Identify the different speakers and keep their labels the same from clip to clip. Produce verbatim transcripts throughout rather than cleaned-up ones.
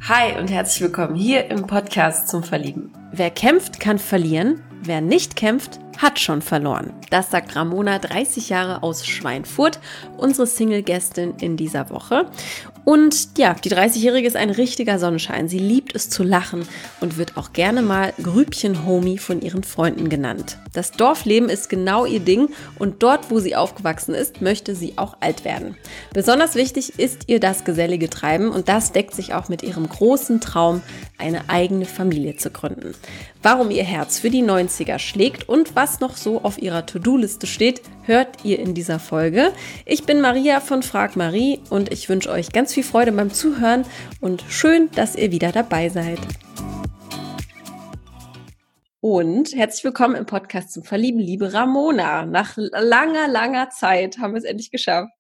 Speaker 1: Hi und herzlich willkommen hier im Podcast zum Verlieben. Wer kämpft, kann verlieren. Wer nicht kämpft, hat schon verloren. Das sagt Ramona, dreißig Jahre aus Schweinfurt, unsere Single-Gästin in dieser Woche. Und ja, die dreißigjährige ist ein richtiger Sonnenschein. Sie liebt es zu lachen und wird auch gerne mal Grübchen-Homie von ihren Freunden genannt. Das Dorfleben ist genau ihr Ding und dort, wo sie aufgewachsen ist, möchte sie auch alt werden. Besonders wichtig ist ihr das gesellige Treiben und das deckt sich auch mit ihrem großen Traum, eine eigene Familie zu gründen. Warum ihr Herz für die neunziger schlägt und was noch so auf ihrer To-Do-Liste steht, hört ihr in dieser Folge. Ich bin Maria von Frag Marie und ich wünsche euch ganz viel Freude beim Zuhören und schön, dass ihr wieder dabei seid. Und herzlich willkommen im Podcast zum Verlieben, liebe Ramona. Nach langer, langer Zeit haben wir es endlich geschafft.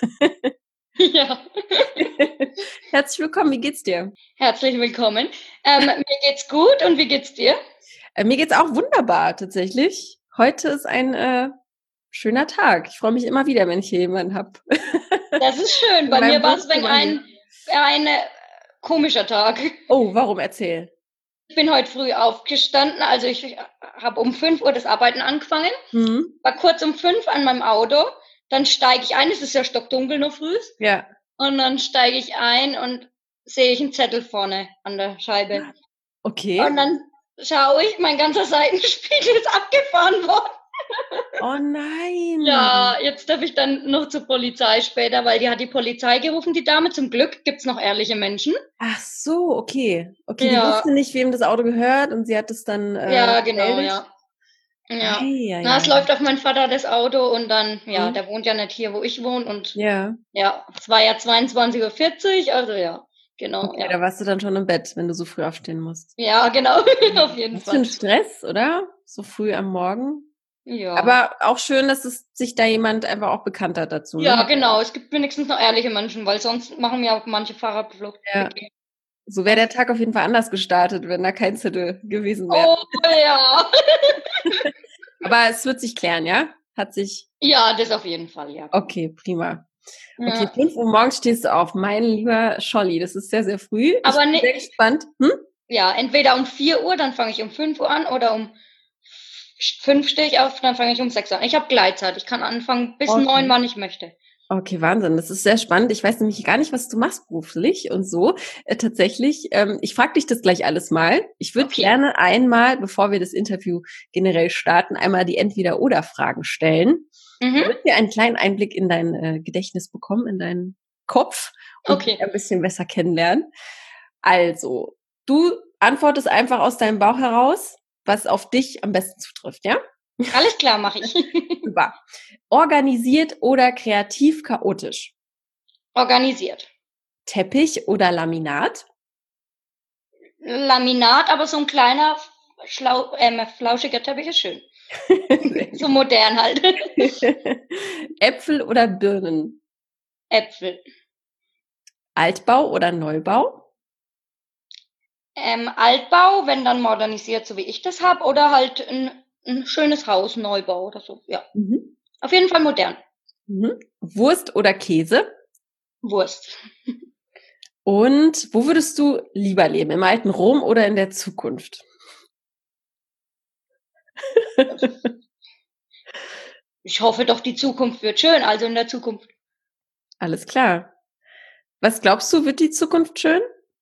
Speaker 2: Ja.
Speaker 1: Herzlich willkommen, wie geht's dir?
Speaker 2: Herzlich willkommen. Ähm, mir geht's gut und wie geht's dir?
Speaker 1: Äh, mir geht's auch wunderbar, tatsächlich. Heute ist ein äh, schöner Tag. Ich freue mich immer wieder, wenn ich hier jemanden habe.
Speaker 2: Das ist schön. Bei mir war es ein, ein äh, komischer Tag.
Speaker 1: Oh, warum? Erzähl.
Speaker 2: Ich bin heute früh aufgestanden, also ich habe um fünf Uhr das Arbeiten angefangen,
Speaker 1: Mhm.
Speaker 2: war kurz um fünf an meinem Auto, dann steige ich ein, es ist ja stockdunkel noch früh,
Speaker 1: Ja.
Speaker 2: und dann steige ich ein und sehe ich einen Zettel vorne an der Scheibe.
Speaker 1: Okay.
Speaker 2: Und dann schaue ich, mein ganzer Seitenspiegel ist abgefahren worden.
Speaker 1: Oh nein.
Speaker 2: Ja, jetzt darf ich dann noch zur Polizei später, weil die hat die Polizei gerufen, die Dame. Zum Glück gibt's noch ehrliche Menschen.
Speaker 1: Ach so, okay. Okay,
Speaker 2: Ja.
Speaker 1: die wusste nicht, wem das Auto gehört und sie hat es dann äh,
Speaker 2: Ja, genau,
Speaker 1: gemeldet?
Speaker 2: ja. Ja.
Speaker 1: Ei, ei,
Speaker 2: Na,
Speaker 1: ei.
Speaker 2: es läuft auf meinen Vater das Auto und dann, ja,
Speaker 1: Mhm.
Speaker 2: der wohnt ja nicht hier, wo ich wohne und
Speaker 1: Ja.
Speaker 2: ja, es war ja zweiundzwanzig Uhr vierzig, also ja, genau.
Speaker 1: Okay,
Speaker 2: ja.
Speaker 1: da warst du dann schon im Bett, wenn du so früh aufstehen musst.
Speaker 2: Ja, genau, auf jeden
Speaker 1: Was für ein
Speaker 2: Fall.
Speaker 1: Stress, oder? So früh am Morgen.
Speaker 2: Ja.
Speaker 1: Aber auch schön, dass es sich da jemand einfach auch bekannt hat dazu.
Speaker 2: Ja,
Speaker 1: Ne?
Speaker 2: genau. Es gibt wenigstens noch ehrliche Menschen, weil sonst machen ja auch manche Fahrradflucht.
Speaker 1: Ja. So wäre der Tag auf jeden Fall anders gestartet, wenn da kein Zettel gewesen wäre.
Speaker 2: Oh, ja.
Speaker 1: Aber es wird sich klären, ja? Hat sich.
Speaker 2: Ja, das auf jeden Fall, ja.
Speaker 1: Okay, prima. Okay,
Speaker 2: Ja.
Speaker 1: fünf Uhr morgens stehst du auf. Mein lieber Scholli, das ist sehr, sehr früh.
Speaker 2: Aber
Speaker 1: ich bin
Speaker 2: ne-
Speaker 1: sehr gespannt. Hm?
Speaker 2: Ja, entweder um vier Uhr, dann fange ich um fünf Uhr an, oder um fünf stehe ich auf, dann fange ich um sechs an. Ich habe Gleitzeit. Ich kann anfangen bis
Speaker 1: Okay.
Speaker 2: neun, wann ich möchte.
Speaker 1: Okay, Wahnsinn. Das ist sehr spannend. Ich weiß nämlich gar nicht, was du machst beruflich und so. Äh, tatsächlich, ähm, ich frage dich das gleich alles mal. Ich würde
Speaker 2: Okay.
Speaker 1: gerne einmal, bevor wir das Interview generell starten, einmal die Entweder-Oder-Fragen stellen.
Speaker 2: Mhm.
Speaker 1: Damit wir einen kleinen Einblick in dein äh, Gedächtnis bekommen, in deinen Kopf und
Speaker 2: Okay.
Speaker 1: dich ein bisschen besser kennenlernen. Also, du antwortest einfach aus deinem Bauch heraus, was auf dich am besten zutrifft, ja?
Speaker 2: Alles klar, mache ich.
Speaker 1: Super. Organisiert oder kreativ chaotisch?
Speaker 2: Organisiert.
Speaker 1: Teppich oder Laminat?
Speaker 2: Laminat, aber so ein kleiner, schlau, ähm, flauschiger Teppich ist schön. So modern halt.
Speaker 1: Äpfel oder Birnen?
Speaker 2: Äpfel.
Speaker 1: Altbau oder Neubau?
Speaker 2: Ähm, Altbau, wenn dann modernisiert, so wie ich das habe, oder halt ein, ein schönes Haus, Neubau oder so. Ja,
Speaker 1: Mhm.
Speaker 2: auf jeden Fall modern.
Speaker 1: Mhm. Wurst oder Käse?
Speaker 2: Wurst.
Speaker 1: Und wo würdest du lieber leben? Im alten Rom oder in der Zukunft?
Speaker 2: Ich hoffe doch, die Zukunft wird schön, also in der Zukunft.
Speaker 1: Alles klar. Was glaubst du, wird die Zukunft schön?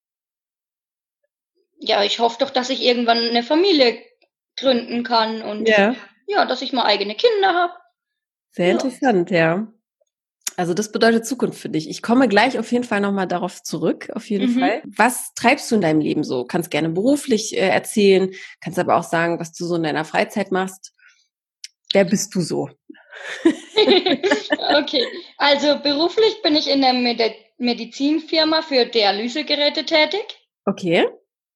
Speaker 2: Ja, ich hoffe doch, dass ich irgendwann eine Familie gründen kann und
Speaker 1: Ja.
Speaker 2: ja, dass ich mal eigene Kinder habe.
Speaker 1: Sehr
Speaker 2: Ja.
Speaker 1: interessant, ja. Also das bedeutet Zukunft für dich. Ich komme gleich auf jeden Fall nochmal darauf zurück, auf jeden
Speaker 2: Mhm.
Speaker 1: Fall. Was treibst du in deinem Leben so? Kannst gerne beruflich äh, erzählen, kannst aber auch sagen, was du so in deiner Freizeit machst. Wer bist du so?
Speaker 2: Okay, also beruflich bin ich in der Medi- Medizinfirma für Dialysegeräte tätig
Speaker 1: Okay.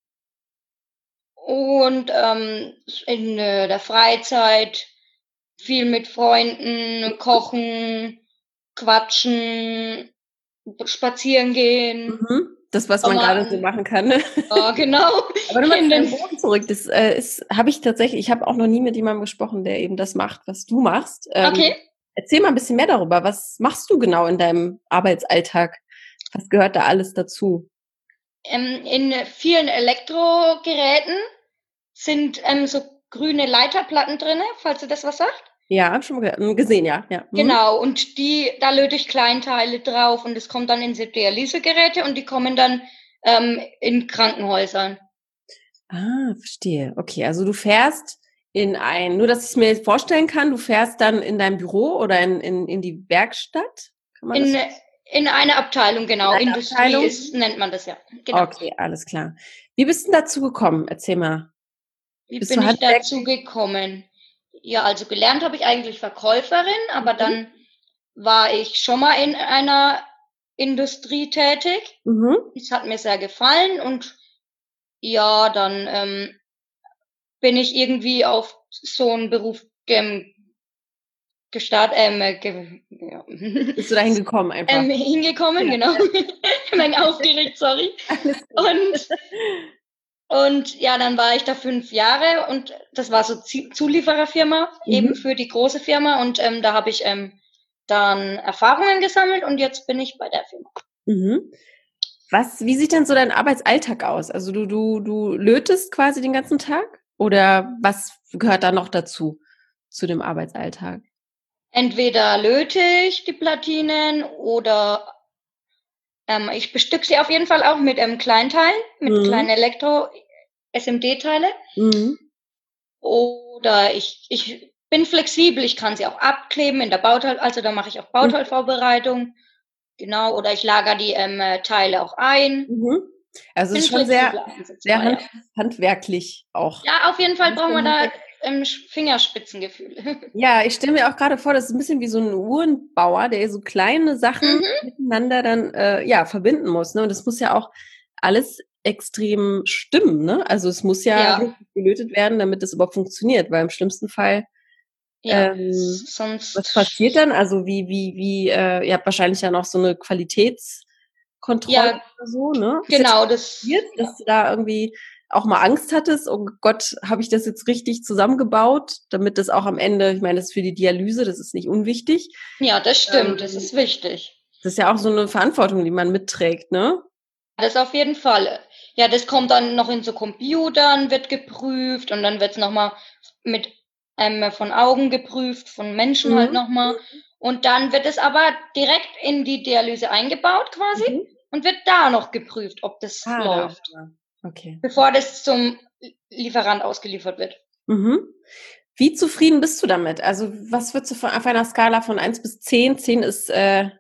Speaker 2: und ähm, in äh, der Freizeit viel mit Freunden, kochen, quatschen, spazieren gehen.
Speaker 1: Mhm. Das, was man
Speaker 2: Aber,
Speaker 1: gerade so machen kann. Ne?
Speaker 2: Ja, genau.
Speaker 1: Aber nochmal zu
Speaker 2: In
Speaker 1: deinem
Speaker 2: den-
Speaker 1: Boden zurück. Das äh, ist, habe ich tatsächlich, ich habe auch noch nie mit jemandem gesprochen, der eben das macht, was du machst. Ähm,
Speaker 2: Okay.
Speaker 1: Erzähl mal ein bisschen mehr darüber. Was machst du genau in deinem Arbeitsalltag? Was gehört da alles dazu?
Speaker 2: ähm, in vielen Elektrogeräten sind ähm, so grüne Leiterplatten drinne, falls du das was sagt.
Speaker 1: Ja, hab schon mal gesehen, ja. ja. Hm.
Speaker 2: Genau, und die, da löte ich Kleinteile drauf und es kommt dann in die Dialysegeräte und die kommen dann ähm, in Krankenhäusern.
Speaker 1: Ah, verstehe. Okay, also du fährst in ein, nur dass ich es mir jetzt vorstellen kann, du fährst dann in dein Büro oder in, in, in die Werkstatt? Kann man
Speaker 2: In,
Speaker 1: das?
Speaker 2: in eine Abteilung, genau.
Speaker 1: In eine
Speaker 2: Industrie
Speaker 1: Abteilung?
Speaker 2: ist, nennt man das ja. Genau.
Speaker 1: Okay, alles klar. Wie bist du denn dazu gekommen? Erzähl mal.
Speaker 2: Wie
Speaker 1: Bist
Speaker 2: bin
Speaker 1: du
Speaker 2: ich
Speaker 1: Handwerk?
Speaker 2: dazu gekommen? Ja, also gelernt habe ich eigentlich Verkäuferin, aber
Speaker 1: Mhm.
Speaker 2: dann war ich schon mal in einer Industrie tätig.
Speaker 1: Mhm.
Speaker 2: Das hat mir sehr gefallen und ja, dann ähm, bin ich irgendwie auf so einen Beruf ähm, gestartet, ähm, ge ja.
Speaker 1: Bist du dahin gekommen einfach?
Speaker 2: ähm, hingekommen,
Speaker 1: Ja.
Speaker 2: genau. Ich bin aufgeregt, sorry.
Speaker 1: Alles gut.
Speaker 2: Und Und ja, dann war ich da fünf Jahre und das war so Zie- Zuliefererfirma,
Speaker 1: Mhm.
Speaker 2: eben für die große Firma. Und ähm, da habe ich ähm, dann Erfahrungen gesammelt und jetzt bin ich bei der Firma.
Speaker 1: Mhm. Was, wie sieht denn so dein Arbeitsalltag aus? Also du, du, du lötest quasi den ganzen Tag? Oder was gehört da noch dazu, zu dem Arbeitsalltag?
Speaker 2: Entweder löte ich die Platinen oder ähm, ich bestücke sie auf jeden Fall auch mit ähm, Kleinteilen, mit
Speaker 1: Mhm.
Speaker 2: kleinen Elektro-S M D-Teile.
Speaker 1: Mhm.
Speaker 2: Oder ich, ich bin flexibel, ich kann sie auch abkleben in der Bauteil, also da mache ich auch Bauteilvorbereitung. Genau, oder ich lager die ähm, Teile auch ein.
Speaker 1: Mhm. Also es
Speaker 2: Bin
Speaker 1: ist schon sehr,
Speaker 2: flexibel
Speaker 1: sehr
Speaker 2: einsetzbar,
Speaker 1: hand,
Speaker 2: ja.
Speaker 1: handwerklich auch.
Speaker 2: Ja, auf jeden Fall brauchen wir da
Speaker 1: Bisschen-
Speaker 2: ähm, Fingerspitzengefühl.
Speaker 1: Ja, ich stelle mir auch gerade vor, das ist ein bisschen wie so ein Uhrenbauer, der so kleine Sachen
Speaker 2: Mhm.
Speaker 1: miteinander dann äh, ja verbinden muss. Ne? Und das muss ja auch alles extrem stimmen. Ne? Also es muss ja
Speaker 2: Ja,
Speaker 1: richtig gelötet werden, damit das überhaupt funktioniert. Weil im schlimmsten Fall,
Speaker 2: ja,
Speaker 1: ähm, was passiert
Speaker 2: sonst,
Speaker 1: dann? Also wie wie wie äh, ihr habt wahrscheinlich ja noch so eine Qualitätskontrolle
Speaker 2: ja,
Speaker 1: oder so, ne? Ist dir das
Speaker 2: genau, das,
Speaker 1: passiert,
Speaker 2: ja.
Speaker 1: dass du da irgendwie auch mal Angst hattest, oh Gott, habe ich das jetzt richtig zusammengebaut, damit das auch am Ende, ich meine, das ist für die Dialyse, das ist nicht unwichtig.
Speaker 2: Ja, das stimmt, das
Speaker 1: Ähm,
Speaker 2: ist wichtig.
Speaker 1: Das ist ja auch so eine Verantwortung, die man mitträgt, ne?
Speaker 2: Das auf jeden Fall. Ja, das kommt dann noch in so Computern, wird geprüft und dann wird's noch mal mit ähm, von Augen geprüft, von Menschen halt
Speaker 1: Mhm.
Speaker 2: noch mal. Und dann wird es aber direkt in die Dialyse eingebaut quasi
Speaker 1: Mhm.
Speaker 2: und wird da noch geprüft, ob das
Speaker 1: Ah, da auch
Speaker 2: läuft,
Speaker 1: mal. Okay.
Speaker 2: bevor das zum Lieferant ausgeliefert wird.
Speaker 1: Mhm. Wie zufrieden bist du damit? Also, was würdest du von, auf einer Skala von eins bis zehn? Zehn ist äh,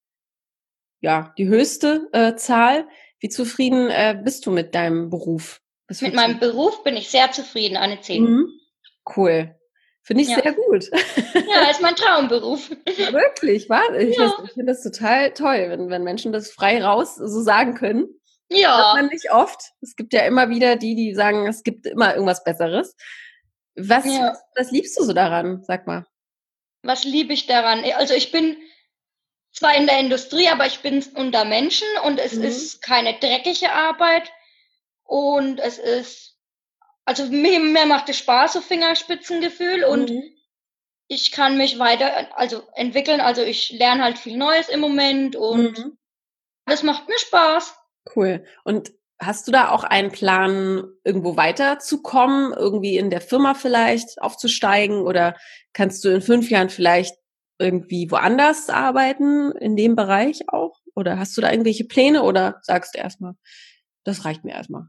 Speaker 1: ja die höchste äh, Zahl. Wie zufrieden äh, bist du mit deinem Beruf? Was
Speaker 2: Mit
Speaker 1: würdest du?
Speaker 2: meinem Beruf bin ich sehr zufrieden, eine zehn.
Speaker 1: Mhm. Cool. Finde ich
Speaker 2: Ja.
Speaker 1: sehr gut.
Speaker 2: Ja, ist mein Traumberuf.
Speaker 1: Wirklich, war ich,
Speaker 2: Ja.
Speaker 1: ich finde das total toll, wenn, wenn Menschen das frei raus so sagen können. Hört man
Speaker 2: Ja.
Speaker 1: nicht oft. Es gibt ja immer wieder die, die sagen, es gibt immer irgendwas Besseres. Was,
Speaker 2: Ja.
Speaker 1: was, was liebst du so daran? Sag mal.
Speaker 2: Was liebe ich daran? Also ich bin zwar in der Industrie, aber ich bin unter Menschen und es
Speaker 1: Mhm.
Speaker 2: ist keine dreckige Arbeit und es ist, also mir, mir macht es Spaß, so Fingerspitzengefühl und
Speaker 1: Mhm.
Speaker 2: ich kann mich weiter, also entwickeln, also ich lerne halt viel Neues im Moment und
Speaker 1: Mhm.
Speaker 2: das macht mir Spaß.
Speaker 1: Cool. Und hast du da auch einen Plan, irgendwo weiterzukommen, irgendwie in der Firma vielleicht aufzusteigen oder kannst du in fünf Jahren vielleicht irgendwie woanders arbeiten, in dem Bereich auch? Oder hast du da irgendwelche Pläne oder sagst du erstmal, das reicht mir erstmal?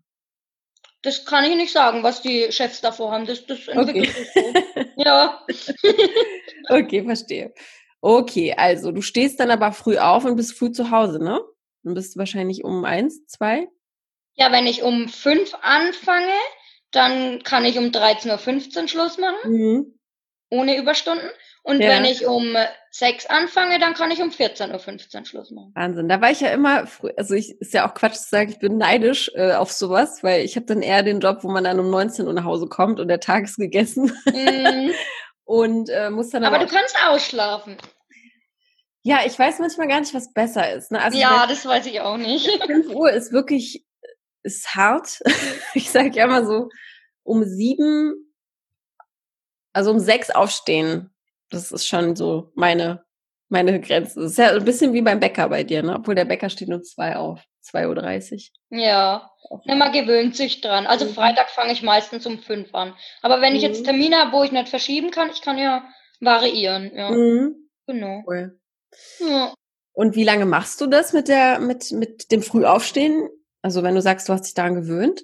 Speaker 2: Das kann ich nicht sagen, was die Chefs davor haben. Das, das
Speaker 1: Okay.
Speaker 2: entwickelt sich so. Ja.
Speaker 1: Okay, verstehe. Okay, also du stehst dann aber früh auf und bist früh zu Hause, ne? Und bist wahrscheinlich um eins, zwei?
Speaker 2: Ja, wenn ich um fünf anfange, dann kann ich um dreizehn Uhr fünfzehn Schluss machen,
Speaker 1: Mhm.
Speaker 2: ohne Überstunden. Und wenn
Speaker 1: Ja.
Speaker 2: ich um sechs anfange, dann kann ich um vierzehn Uhr fünfzehn Schluss machen.
Speaker 1: Wahnsinn. Da war ich ja immer, früh, also ich ist ja auch Quatsch zu sagen, ich bin neidisch äh, auf sowas, weil ich habe dann eher den Job, wo man dann um neunzehn Uhr nach Hause kommt und der Tag ist gegessen
Speaker 2: Mm,
Speaker 1: und äh, muss dann
Speaker 2: aber
Speaker 1: aber
Speaker 2: du
Speaker 1: auch,
Speaker 2: kannst ausschlafen.
Speaker 1: ja, ich weiß manchmal gar nicht, was besser ist. Ne? Also ich meine,
Speaker 2: Ja, das weiß ich auch nicht.
Speaker 1: fünf Uhr ist wirklich, ist hart. Ich sage ja immer so, um sieben, also um sechs aufstehen, das ist schon so meine, meine Grenze. Das ist ja ein bisschen wie beim Bäcker bei dir, ne? Obwohl der Bäcker steht um zwei auf. zwei Uhr dreißig.
Speaker 2: Ja, ne, man gewöhnt sich dran. Also
Speaker 1: Mhm.
Speaker 2: Freitag fange ich meistens um fünf an. Aber wenn ich jetzt
Speaker 1: Mhm.
Speaker 2: Termine habe, wo ich nicht verschieben kann, ich kann ja variieren, ja.
Speaker 1: Mhm.
Speaker 2: Genau.
Speaker 1: Cool.
Speaker 2: Ja.
Speaker 1: Und wie lange machst du das mit der, mit, mit dem Frühaufstehen? Also wenn du sagst, du hast dich daran gewöhnt?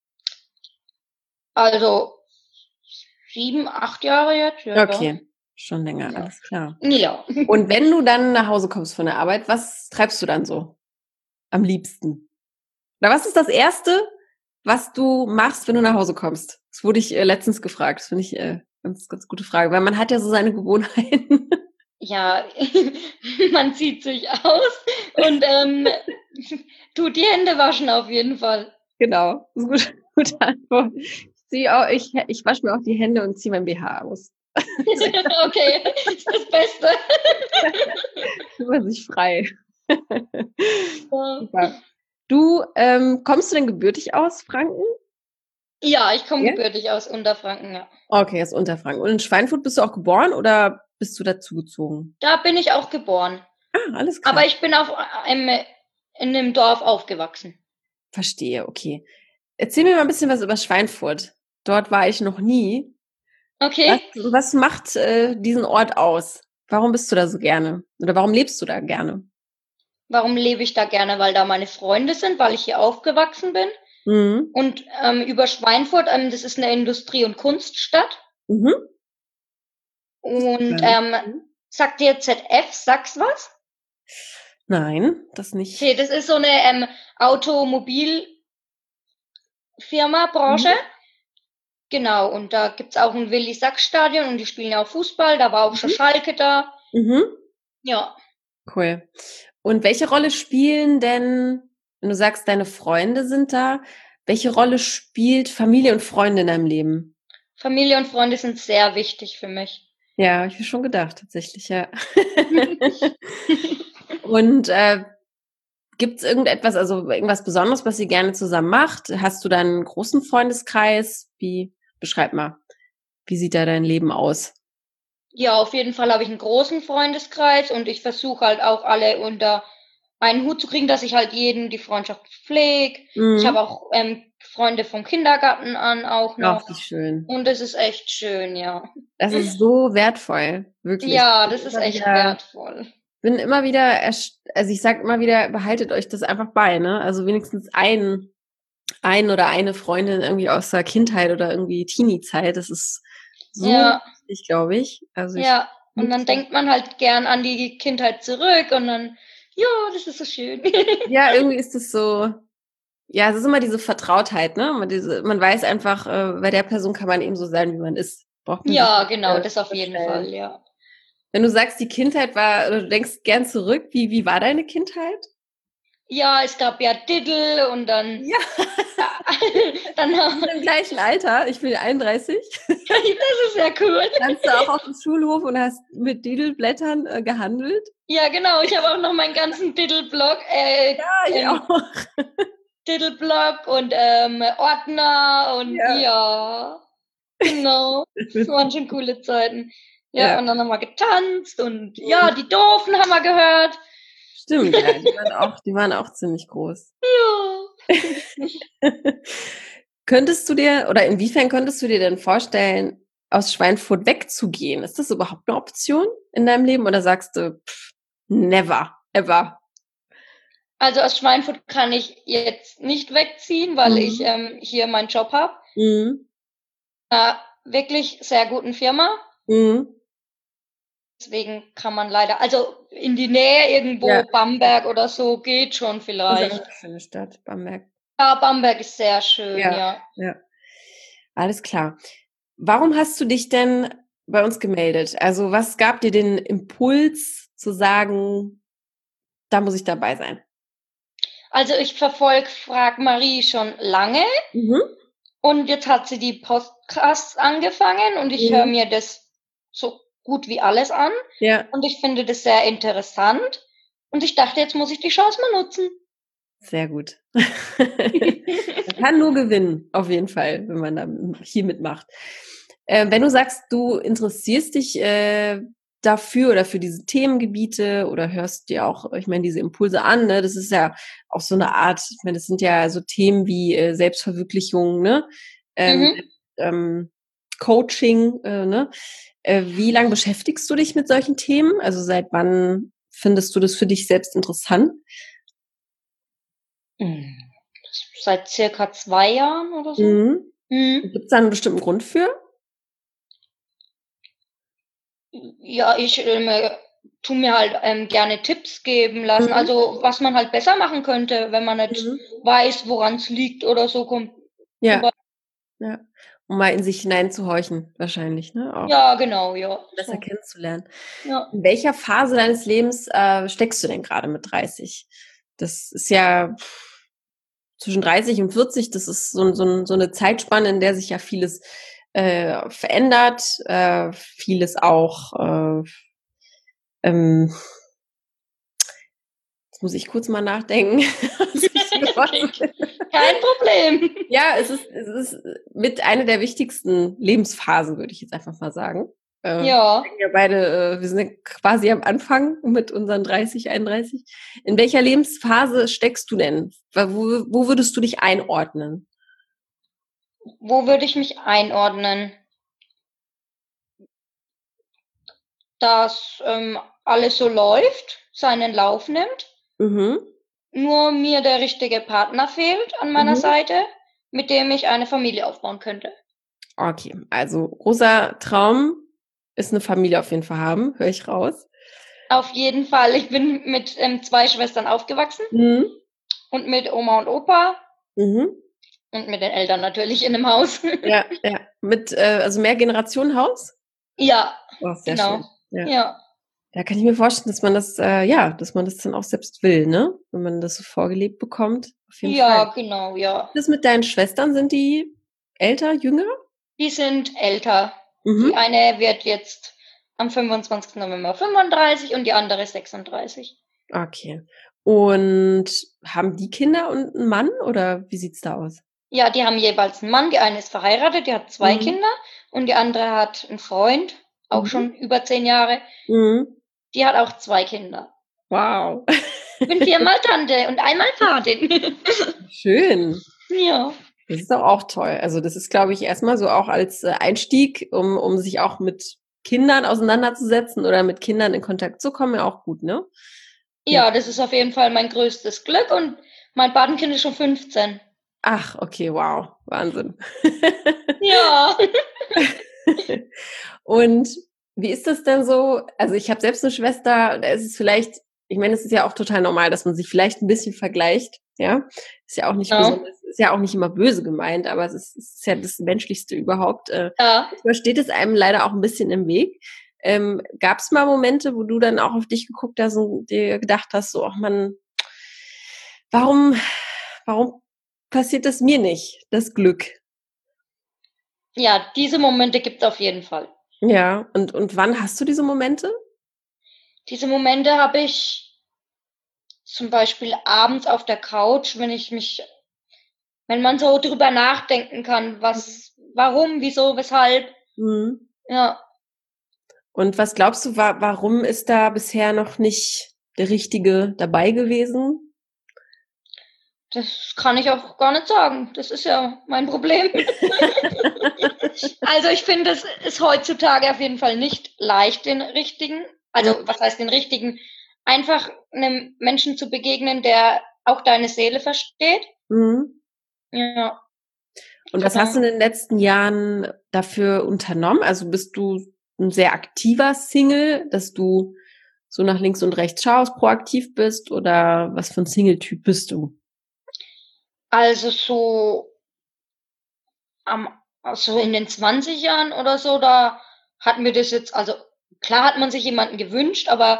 Speaker 2: Also sieben, acht Jahre jetzt, ja.
Speaker 1: Okay, schon länger,
Speaker 2: Ja.
Speaker 1: alles klar.
Speaker 2: Ja.
Speaker 1: Und wenn du dann nach Hause kommst von der Arbeit, was treibst du dann so am liebsten? Oder was ist das Erste, was du machst, wenn du nach Hause kommst? Das wurde ich äh, letztens gefragt. Das finde ich äh, ganz, ganz gute Frage, weil man hat ja so seine Gewohnheiten.
Speaker 2: Ja, man zieht sich aus und ähm, tut die Hände waschen auf jeden Fall.
Speaker 1: Genau, das ist eine gute, gute Antwort. Ich, zieh auch, ich, ich wasche mir auch die Hände und ziehe mein B H aus.
Speaker 2: Okay, ist das Beste.
Speaker 1: Fühlt man sich frei.
Speaker 2: Ja.
Speaker 1: Super. Du, ähm, kommst du denn gebürtig aus Franken?
Speaker 2: Ja, ich komme
Speaker 1: Ja?
Speaker 2: gebürtig aus Unterfranken, ja.
Speaker 1: Okay, aus Unterfranken. Und in Schweinfurt bist du auch geboren oder bist du dazugezogen?
Speaker 2: Da bin ich auch geboren.
Speaker 1: Ah, alles klar.
Speaker 2: Aber ich bin auf einem, in einem Dorf aufgewachsen.
Speaker 1: Verstehe, okay. Erzähl mir mal ein bisschen was über Schweinfurt. Dort war ich noch nie.
Speaker 2: Okay.
Speaker 1: Was, was macht äh, diesen Ort aus? Warum bist du da so gerne? Oder warum lebst du da gerne?
Speaker 2: Warum lebe ich da gerne? Weil da meine Freunde sind, weil ich hier aufgewachsen bin.
Speaker 1: Mhm.
Speaker 2: Und ähm, über Schweinfurt, ähm, das ist eine Industrie- und Kunststadt.
Speaker 1: Mhm.
Speaker 2: Und
Speaker 1: Ja.
Speaker 2: ähm, sagt dir Z F, sag's was?
Speaker 1: Nein, das nicht.
Speaker 2: Okay, das ist so eine ähm, Automobilfirma, Branche.
Speaker 1: Mhm.
Speaker 2: Genau, und da gibt's auch ein Willi-Sachs-Stadion und die spielen ja auch Fußball. Da war auch schon
Speaker 1: Mhm.
Speaker 2: Schalke da.
Speaker 1: Mhm.
Speaker 2: Ja.
Speaker 1: Cool. Und welche Rolle spielen denn, wenn du sagst, deine Freunde sind da, welche Rolle spielt Familie und Freunde in deinem Leben?
Speaker 2: Familie und Freunde sind sehr wichtig für mich.
Speaker 1: Ja, hab ich mir schon gedacht, tatsächlich, ja. Und äh, gibt es irgendetwas, also irgendwas Besonderes, was ihr gerne zusammen macht? Hast du da einen großen Freundeskreis? Wie, beschreib mal, wie sieht da dein Leben aus?
Speaker 2: Ja, auf jeden Fall habe ich einen großen Freundeskreis und ich versuche halt auch alle unter einen Hut zu kriegen, dass ich halt jeden die Freundschaft pflege.
Speaker 1: Mhm.
Speaker 2: Ich habe auch ähm, Freunde vom Kindergarten an auch noch.
Speaker 1: Ach, wie schön.
Speaker 2: Und es ist echt schön, ja.
Speaker 1: Das ist so wertvoll, wirklich.
Speaker 2: Ja, das ist
Speaker 1: Immer
Speaker 2: echt
Speaker 1: wieder-
Speaker 2: wertvoll.
Speaker 1: bin immer wieder, erst- also ich sag immer wieder, behaltet euch das einfach bei, ne? Also wenigstens ein, ein oder eine Freundin irgendwie aus der Kindheit oder irgendwie Teenie-Zeit, das ist so
Speaker 2: Ja.
Speaker 1: wichtig, glaube ich. Also ich,
Speaker 2: Ja, und dann denkt man halt gern an die Kindheit zurück und dann, ja, das ist so schön.
Speaker 1: ja, irgendwie ist es so, ja, es ist immer diese Vertrautheit, ne? Man, diese, man weiß einfach, äh, bei der Person kann man eben so sein, wie man ist. Braucht man
Speaker 2: Ja,
Speaker 1: sich nicht,
Speaker 2: genau,
Speaker 1: äh,
Speaker 2: das auf jeden
Speaker 1: vorstellen.
Speaker 2: Fall, ja.
Speaker 1: Wenn du sagst, die Kindheit war, oder du denkst gern zurück, wie, wie war deine Kindheit?
Speaker 2: Ja, es gab ja Diddle und dann,
Speaker 1: Ja,
Speaker 2: dann,
Speaker 1: wir sind im gleichen Alter. Ich bin einunddreißig.
Speaker 2: das ist ja cool.
Speaker 1: Standst du auch auf dem Schulhof und hast mit Didelblättern äh, gehandelt?
Speaker 2: Ja, genau, ich habe auch noch meinen ganzen Diddle-Blog, äh,
Speaker 1: Ja, ich
Speaker 2: ähm,
Speaker 1: auch.
Speaker 2: Diddle-Blog und ähm, Ordner und
Speaker 1: Ja.
Speaker 2: ja, genau, das waren schon coole Zeiten. Ja,
Speaker 1: Ja.
Speaker 2: und dann haben wir getanzt und ja, die Doofen haben wir gehört.
Speaker 1: Stimmt, ja, die waren auch, die waren auch ziemlich groß.
Speaker 2: Ja.
Speaker 1: Könntest du dir, oder inwiefern könntest du dir denn vorstellen, aus Schweinfurt wegzugehen? Ist das überhaupt eine Option in deinem Leben oder sagst du, pff, never, ever?
Speaker 2: Also aus Schweinfurt kann ich jetzt nicht wegziehen, weil
Speaker 1: Mhm.
Speaker 2: ich ähm, hier meinen Job habe.
Speaker 1: Mhm.
Speaker 2: Äh, wirklich sehr guten Firma.
Speaker 1: Mhm.
Speaker 2: Deswegen kann man leider, also in die Nähe irgendwo,
Speaker 1: Ja.
Speaker 2: Bamberg oder so, geht schon
Speaker 1: Das ist
Speaker 2: vielleicht.
Speaker 1: auch eine schöne Stadt, Bamberg.
Speaker 2: Ja, Bamberg ist sehr schön,
Speaker 1: Ja.
Speaker 2: ja.
Speaker 1: Ja. Alles klar. Warum hast du dich denn bei uns gemeldet? Also was gab dir den Impuls zu sagen, da muss ich dabei sein?
Speaker 2: Also ich verfolge Frag Marie schon lange
Speaker 1: Mhm.
Speaker 2: und jetzt hat sie die Podcasts angefangen und ich
Speaker 1: Mhm.
Speaker 2: höre mir das so gut wie alles an
Speaker 1: Ja,
Speaker 2: und ich finde das sehr interessant und ich dachte, jetzt muss ich die Chance mal nutzen.
Speaker 1: sehr gut. Man kann nur gewinnen, auf jeden Fall, wenn man da hier mitmacht. Äh, wenn du sagst, du interessierst dich äh, dafür oder für diese Themengebiete oder hörst dir auch, ich meine, diese Impulse an, ne? Das ist ja auch so eine Art, ich meine, das sind ja so Themen wie äh, Selbstverwirklichung, ne? Ähm,
Speaker 2: Mhm.
Speaker 1: ähm, Coaching, äh, ne? Äh, wie lange beschäftigst du dich mit solchen Themen? Also seit wann findest du das für dich selbst interessant?
Speaker 2: Hm, seit circa zwei Jahren oder so.
Speaker 1: Mhm.
Speaker 2: Mhm.
Speaker 1: Gibt es da einen bestimmten Grund für?
Speaker 2: Ja, ich, ähm, äh, tue mir halt, ähm, gerne Tipps geben lassen,
Speaker 1: Mhm.
Speaker 2: also was man halt besser machen könnte, wenn man nicht
Speaker 1: Mhm.
Speaker 2: weiß, woran's liegt oder so, kommt zum
Speaker 1: Ja,
Speaker 2: Bei
Speaker 1: ja. Um mal in sich hineinzuhorchen wahrscheinlich, ne, auch
Speaker 2: Ja, genau, ja,
Speaker 1: besser
Speaker 2: so.
Speaker 1: kennenzulernen.
Speaker 2: Ja.
Speaker 1: In welcher Phase deines Lebens, äh, steckst du denn grade mit dreißig? Das ist ja zwischen dreißig und vierzig, das ist so 'n so 'n so 'ne Zeitspanne, in der sich ja vieles, äh, verändert, äh, vieles auch, äh, ähm jetzt muss ich kurz mal nachdenken, was ich für Worte
Speaker 2: Kein Problem.
Speaker 1: Ja, es ist es ist mit einer der wichtigsten Lebensphasen, würde ich jetzt einfach mal sagen. Äh, wir
Speaker 2: Ja.
Speaker 1: sind ja beide äh, wir sind ja quasi am Anfang mit unseren dreißig, einunddreißig. In welcher Lebensphase steckst du denn? Wa wo wo würdest du dich einordnen?
Speaker 2: Wo würde ich mich einordnen? Dass, ähm, alles so läuft, seinen Lauf nimmt.
Speaker 1: Mhm.
Speaker 2: Nur mir der richtige Partner fehlt an meiner
Speaker 1: Mhm.
Speaker 2: Seite, mit dem ich eine Familie aufbauen könnte.
Speaker 1: Okay, also großer Traum ist 'ne Familie auf jeden Fall haben, höre ich raus.
Speaker 2: Auf jeden Fall. Ich bin mit, ähm, zwei Schwestern aufgewachsen
Speaker 1: Mhm.
Speaker 2: und mit Oma und Opa.
Speaker 1: Mhm.
Speaker 2: Und mit den Eltern natürlich in 'nem Haus.
Speaker 1: Ja, ja. Mit, äh also Mehrgenerationenhaus?
Speaker 2: Ja,
Speaker 1: Oh, sehr
Speaker 2: genau.
Speaker 1: schön. Ja.
Speaker 2: Ja.
Speaker 1: Da kann ich mir vorstellen, dass man das, äh ja, dass man das dann auch selbst will, ne? Wenn man das so vorgelebt bekommt, auf jeden Fall.
Speaker 2: Ja, genau, ja.
Speaker 1: Was mit deinen Schwestern? Sind die älter, jünger?
Speaker 2: Die sind älter. Die
Speaker 1: Mhm.
Speaker 2: eine wird jetzt am fünfundzwanzigsten November fünfunddreißig und die andere sechsunddreißig.
Speaker 1: Okay. Und haben die Kinder und 'n Mann oder wie sieht's da aus?
Speaker 2: Ja, die haben jeweils 'n Mann. Die eine ist verheiratet, die hat zwei
Speaker 1: Mhm.
Speaker 2: Kinder und die andere hat 'n Freund, auch
Speaker 1: Mhm.
Speaker 2: schon über zehn Jahre.
Speaker 1: Mhm.
Speaker 2: Die hat auch zwei Kinder.
Speaker 1: Wow.
Speaker 2: Bin viermal Tante und einmal Patin.
Speaker 1: Schön.
Speaker 2: Ja.
Speaker 1: Das ist doch auch toll. Also, das ist, glaube ich, erst mal so auch als, äh, Einstieg, um um sich auch mit Kindern auseinanderzusetzen oder mit Kindern in Kontakt zu kommen, ja auch gut, ne? Ja.
Speaker 2: Ja, das ist auf jeden Fall mein größtes Glück und mein Patenkind ist schon fünfzehn.
Speaker 1: Ach, okay, wow, Wahnsinn.
Speaker 2: Ja.
Speaker 1: Und wie ist das denn so? Also, ich habe selbst 'ne Schwester, da ist es vielleicht ich meine, es ist ja auch total normal, dass man sich vielleicht 'n bisschen vergleicht, ja? Ist ja auch nicht
Speaker 2: Ja.
Speaker 1: besonders ist ja auch nicht immer böse gemeint, aber es ist es ist ja das Menschlichste überhaupt. Äh,
Speaker 2: Ja.
Speaker 1: manchmal steht es einem leider auch 'n bisschen im Weg. Ähm, gab's mal Momente, wo du dann auch auf dich geguckt hast und dir gedacht hast, so: „Ach Mann“ „warum warum passiert das mir nicht, das Glück?“
Speaker 2: Ja, diese Momente gibt's auf jeden Fall.
Speaker 1: Ja, und und wann hast du diese Momente?
Speaker 2: Diese Momente habe ich zum Beispiel abends auf der Couch, wenn ich mich wenn man so drüber nachdenken kann,
Speaker 1: Mhm.
Speaker 2: was warum, wieso, weshalb.
Speaker 1: Mhm.
Speaker 2: Ja.
Speaker 1: Und was glaubst du, wa warum ist da bisher noch nicht der Richtige dabei gewesen?
Speaker 2: Das kann ich auch gar nicht sagen. Das ist ja mein Problem. Also, ich finde, es ist heutzutage auf jeden Fall nicht leicht, den Richtigen also,
Speaker 1: Mhm.
Speaker 2: was heißt den Richtigen? Einfach 'nem Menschen zu begegnen, der auch deine Seele versteht.
Speaker 1: Mhm.
Speaker 2: Ja.
Speaker 1: Und was hast du
Speaker 2: Genau.
Speaker 1: in den letzten Jahren dafür unternommen? Also, bist du 'n sehr aktiver Single, dass du so nach links und rechts schaust, proaktiv bist oder was für 'n Single-Typ bist du?
Speaker 2: Also, so am also, in den zwanzig Jahren oder so, da hat mir das jetzt also, klar hat man sich jemanden gewünscht, aber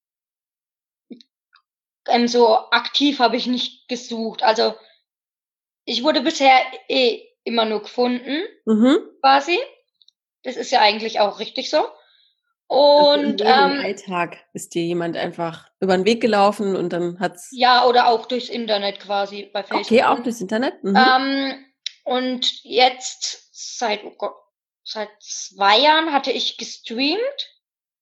Speaker 2: ähm, so aktiv habe ich nicht gesucht. Also ich wurde bisher eh immer nur gefunden
Speaker 1: Mhm.
Speaker 2: quasi. Das ist ja eigentlich auch richtig so.
Speaker 1: Also, im
Speaker 2: Und,
Speaker 1: Leben, im
Speaker 2: ähm
Speaker 1: Alltag ist dir jemand einfach über 'n Weg gelaufen und dann hat's
Speaker 2: Ja, oder auch durchs Internet quasi bei
Speaker 1: Okay,
Speaker 2: Facebook
Speaker 1: auch
Speaker 2: und,
Speaker 1: durchs Internet? Mhm.
Speaker 2: ähm und jetzt seit oh Gott, seit zwei Jahren hatte ich gestreamt.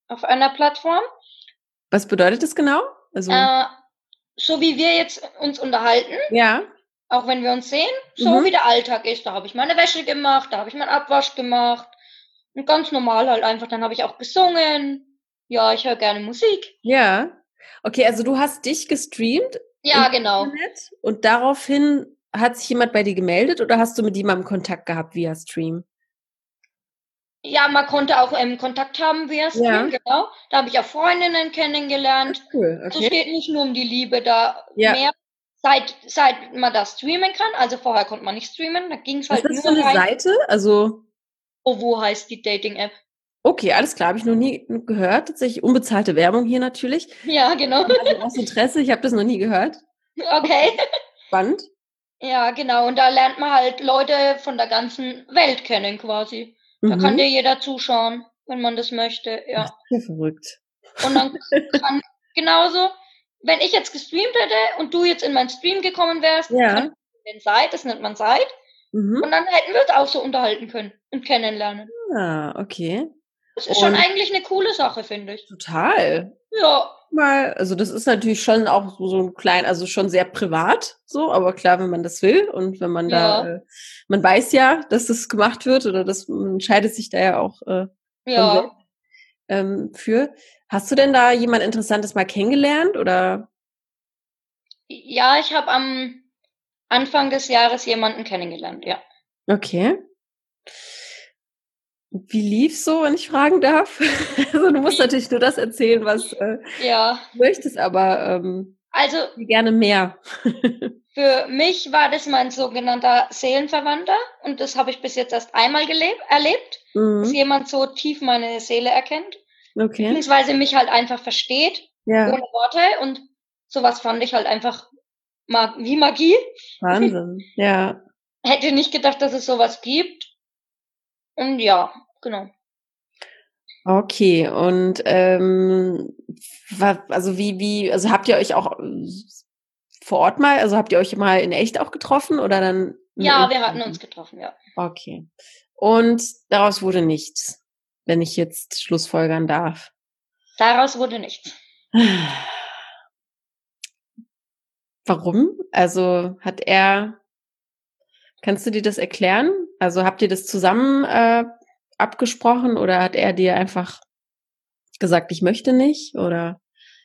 Speaker 2: auf einer Plattform.
Speaker 1: Was bedeutet das genau? Also
Speaker 2: Äh, so wie wir jetzt uns unterhalten,
Speaker 1: ja.
Speaker 2: auch wenn wir uns sehen, so
Speaker 1: Mhm.
Speaker 2: wie der Alltag ist. Da habe ich meine Wäsche gemacht, da habe ich meinen Abwasch gemacht. Und ganz normal halt einfach. Dann habe ich auch gesungen. Ja, ich höre gerne Musik.
Speaker 1: Ja. Okay, also du hast dich gestreamt
Speaker 2: Ja,
Speaker 1: im
Speaker 2: genau.
Speaker 1: Internet und daraufhin hat sich jemand bei dir gemeldet oder hast du mit jemandem Kontakt gehabt via Stream?
Speaker 2: Ja, man konnte auch ähm, Kontakt haben via
Speaker 1: Ja.
Speaker 2: Stream, genau. Da habe ich auch Freundinnen kennengelernt.
Speaker 1: Cool,
Speaker 2: Also es
Speaker 1: okay.
Speaker 2: geht nicht nur um die Liebe, da
Speaker 1: Ja.
Speaker 2: mehr, seit, seit man da streamen kann. Also vorher konnte man nicht streamen, da ging es
Speaker 1: Was ist
Speaker 2: halt
Speaker 1: das
Speaker 2: nur
Speaker 1: für eine
Speaker 2: rein.
Speaker 1: Seite? Also,
Speaker 2: Ovo heißt die Dating-App.
Speaker 1: okay, alles klar, habe ich noch nie gehört. Tatsächlich unbezahlte Werbung hier natürlich.
Speaker 2: Ja, genau.
Speaker 1: Also aus Interesse, ich habe das noch nie gehört.
Speaker 2: Okay.
Speaker 1: Spannend.
Speaker 2: Ja, genau. Und da lernt man halt Leute von der ganzen Welt kennen quasi. Da kann
Speaker 1: Mhm.
Speaker 2: dir jeder zuschauen, wenn man das möchte,
Speaker 1: Ach,
Speaker 2: ja.
Speaker 1: sehr verrückt.
Speaker 2: Und dann kann genauso, wenn ich jetzt gestreamt hätte und du jetzt in meinen Stream gekommen wärst,
Speaker 1: Ja.
Speaker 2: von den Side, das nennt man Side,
Speaker 1: Mhm.
Speaker 2: und dann hätten wir uns auch so unterhalten können und kennenlernen.
Speaker 1: Ah, okay.
Speaker 2: Das ist schon
Speaker 1: Und
Speaker 2: eigentlich eine coole Sache, finde ich.
Speaker 1: total.
Speaker 2: Ja,
Speaker 1: Mal, also das ist natürlich schon auch so, so ein klein, also schon sehr privat, so, aber klar, wenn man das will und wenn man da,
Speaker 2: ja,
Speaker 1: äh, man weiß ja, dass das gemacht wird oder das man entscheidet sich da ja auch äh, von selbst
Speaker 2: ja.
Speaker 1: ähm, für. Hast du denn da jemand Interessantes mal kennengelernt oder?
Speaker 2: Ja, ich habe am Anfang des Jahres jemanden kennengelernt, ja.
Speaker 1: Okay. Wie lief's so, wenn ich fragen darf? Also du musst
Speaker 2: Wie,
Speaker 1: natürlich nur das erzählen, was äh,
Speaker 2: ja,
Speaker 1: du möchtest, aber ähm,
Speaker 2: also
Speaker 1: gerne mehr.
Speaker 2: für mich war das mein sogenannter Seelenverwandter und das habe ich bis jetzt erst einmal gelebt, erlebt, dass
Speaker 1: Mhm.
Speaker 2: jemand so tief meine Seele erkennt,
Speaker 1: Okay.
Speaker 2: beziehungsweise mich halt einfach versteht,
Speaker 1: Ja,
Speaker 2: ohne Worte, und sowas fand ich halt einfach mag wie Magie.
Speaker 1: Wahnsinn. Ja.
Speaker 2: Hätte nicht gedacht, dass es sowas gibt. Und ja, genau.
Speaker 1: Okay, und ähm, wa- also wie, wie, also habt ihr euch auch äh, vor Ort mal, also habt ihr euch mal in echt auch getroffen oder dann nur
Speaker 2: Ja,
Speaker 1: im
Speaker 2: wir hatten uns getroffen, ja.
Speaker 1: Okay. Und daraus wurde nichts, wenn ich jetzt schlussfolgern darf.
Speaker 2: Daraus wurde nichts.
Speaker 1: Warum? Also hat er, kannst du dir das erklären? Also habt ihr das zusammen äh, abgesprochen oder hat er dir einfach gesagt, ich möchte nicht? Oder?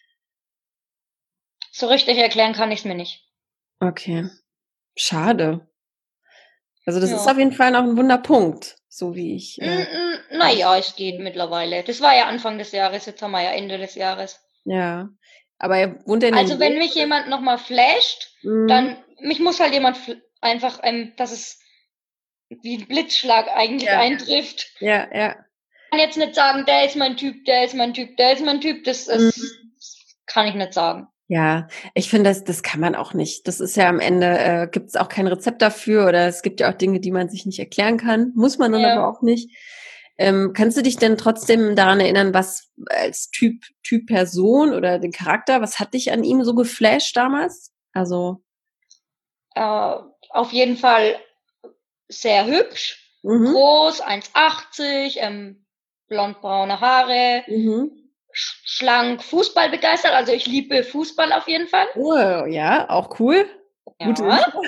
Speaker 2: So richtig erklären kann ich es mir nicht.
Speaker 1: Okay. Schade. Also das ist
Speaker 2: Ja.
Speaker 1: auf jeden Fall noch ein Wunderpunkt, so wie ich. Äh,
Speaker 2: Na ja, es geht mittlerweile. Das war ja Anfang des Jahres, jetzt haben wir ja Ende des Jahres.
Speaker 1: ja. Aber er wohnt er in der
Speaker 2: Also wenn
Speaker 1: Nähe?
Speaker 2: mich jemand noch mal flasht,
Speaker 1: Mhm.
Speaker 2: dann mich muss halt jemand fl einfach, ähm, dass es wie 'n Blitzschlag eigentlich
Speaker 1: Ja,
Speaker 2: eintrifft.
Speaker 1: ja, ja.
Speaker 2: Ich kann jetzt nicht sagen: „Der ist mein Typ, der ist mein Typ, der ist mein Typ." Das
Speaker 1: Mhm.
Speaker 2: das kann ich nicht sagen.
Speaker 1: Ja, ich finde, das, das kann man auch nicht. Das ist ja am Ende, äh, gibt es auch kein Rezept dafür oder es gibt ja auch Dinge, die man sich nicht erklären kann. Muss man dann aber
Speaker 2: Ja.
Speaker 1: auch nicht. Ähm, kannst du dich denn trotzdem daran erinnern, was als Typ, Typ Person oder den Charakter, was hat dich an ihm so geflasht damals? Also,
Speaker 2: Äh, auf jeden Fall sehr hübsch,
Speaker 1: mhm,
Speaker 2: groß, eins achtzig, ähm, blondbraune Haare,
Speaker 1: mhm.
Speaker 2: sch schlank, Fußball begeistert. Also, ich liebe Fußball auf jeden Fall.
Speaker 1: Oh, ja, auch cool. Gute
Speaker 2: Ja,
Speaker 1: Info.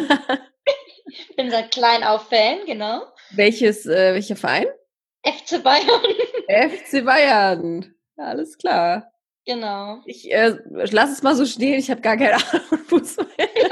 Speaker 2: bin seit klein auf Fan, genau.
Speaker 1: Welches, äh, welcher Verein?
Speaker 2: F C Bayern,
Speaker 1: F C Bayern. Alles klar.
Speaker 2: genau.
Speaker 1: Ich äh, lass es mal so stehen, ich habe gar keine Ahnung von Fußball.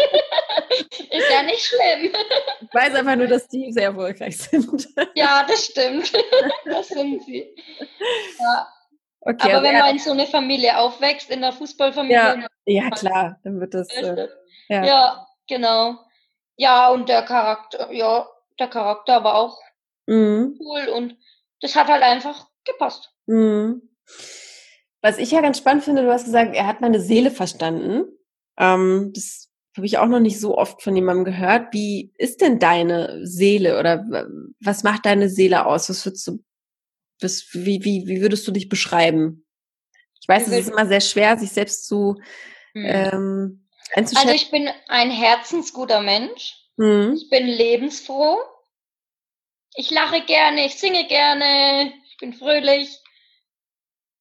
Speaker 2: Ist ja nicht schlimm.
Speaker 1: Ich weiß einfach nur, dass die sehr erfolgreich sind.
Speaker 2: Ja, das stimmt. Das sind sie. Ja.
Speaker 1: Okay,
Speaker 2: Aber
Speaker 1: also
Speaker 2: wenn
Speaker 1: er
Speaker 2: man in so 'ne Familie aufwächst, in 'ner
Speaker 1: ja,
Speaker 2: Fußballfamilie,
Speaker 1: ja klar, dann wird das, äh, ja.
Speaker 2: ja, genau. Ja, und der Charakter, ja, der Charakter war auch
Speaker 1: Mhm,
Speaker 2: cool und das hat halt einfach gepasst.
Speaker 1: mhm. Was ich ja ganz spannend finde, du hast gesagt, er hat meine Seele verstanden. Ähm, das habe ich auch noch nicht so oft von jemandem gehört. Wie ist denn deine Seele oder w was macht deine Seele aus? Was würdest du was wie wie wie würdest du dich beschreiben? Ich weiß,
Speaker 2: Wie
Speaker 1: es ist
Speaker 2: will
Speaker 1: immer sehr schwer, sich selbst zu,
Speaker 2: mhm.
Speaker 1: ähm,
Speaker 2: Also,
Speaker 1: einzuschätzen.
Speaker 2: ich bin ein herzensguter Mensch.
Speaker 1: Mhm.
Speaker 2: Ich bin lebensfroh. Ich lache gerne, ich singe gerne, ich bin fröhlich.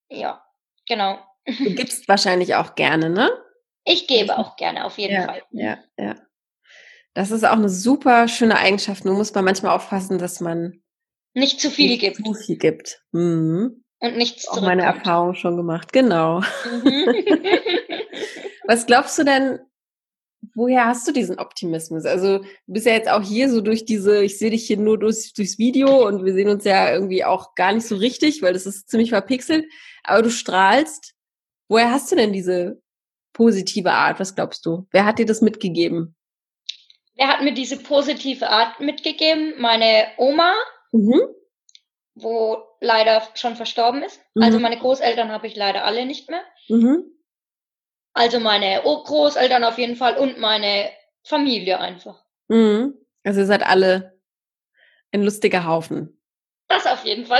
Speaker 2: Ja, genau.
Speaker 1: Du gibst wahrscheinlich auch gerne, ne?
Speaker 2: Ich gebe auch gerne, auf jeden
Speaker 1: Ja,
Speaker 2: Fall.
Speaker 1: ja, ja. Das ist auch eine super schöne Eigenschaft. Nur muss man manchmal aufpassen, dass man
Speaker 2: Nicht zu viel
Speaker 1: nicht
Speaker 2: gibt
Speaker 1: zu viel gibt. Mhm.
Speaker 2: und nichts
Speaker 1: Auch meine
Speaker 2: zurückkommt.
Speaker 1: Erfahrung schon gemacht. Genau.
Speaker 2: Mhm.
Speaker 1: Was glaubst du denn, woher hast du diesen Optimismus? Also, du bist ja jetzt auch hier so durch diese, ich sehe dich hier nur durchs, durchs Video und wir sehen uns ja irgendwie auch gar nicht so richtig, weil das ist ziemlich verpixelt, aber du strahlst. Woher hast du denn diese positive Art? Was glaubst du? Wer hat dir das mitgegeben?
Speaker 2: Wer hat mir diese positive Art mitgegeben? Meine Oma,
Speaker 1: Mhm.
Speaker 2: wo leider schon verstorben ist.
Speaker 1: Mhm.
Speaker 2: Also meine Großeltern habe ich leider alle nicht mehr.
Speaker 1: Mhm.
Speaker 2: Also meine Großeltern auf jeden Fall und meine Familie einfach.
Speaker 1: Mhm. Also ihr seid alle ein lustiger Haufen.
Speaker 2: Das auf jeden Fall.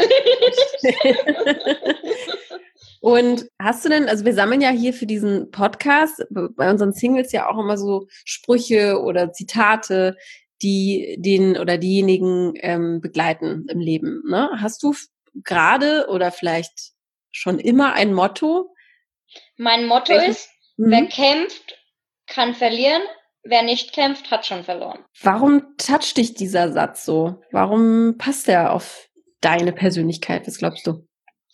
Speaker 1: Und hast du denn, also wir sammeln ja hier für diesen Podcast bei unseren Singles ja auch immer so Sprüche oder Zitate, die den oder diejenigen ähm, begleiten im Leben. Ne? Hast du gerade oder vielleicht schon immer ein Motto?
Speaker 2: Mein Motto
Speaker 1: Welches?
Speaker 2: ist,
Speaker 1: Mhm.
Speaker 2: wer kämpft, kann verlieren. Wer nicht kämpft, hat schon verloren.
Speaker 1: Warum toucht dich dieser Satz so? Warum passt der auf deine Persönlichkeit? Was glaubst du?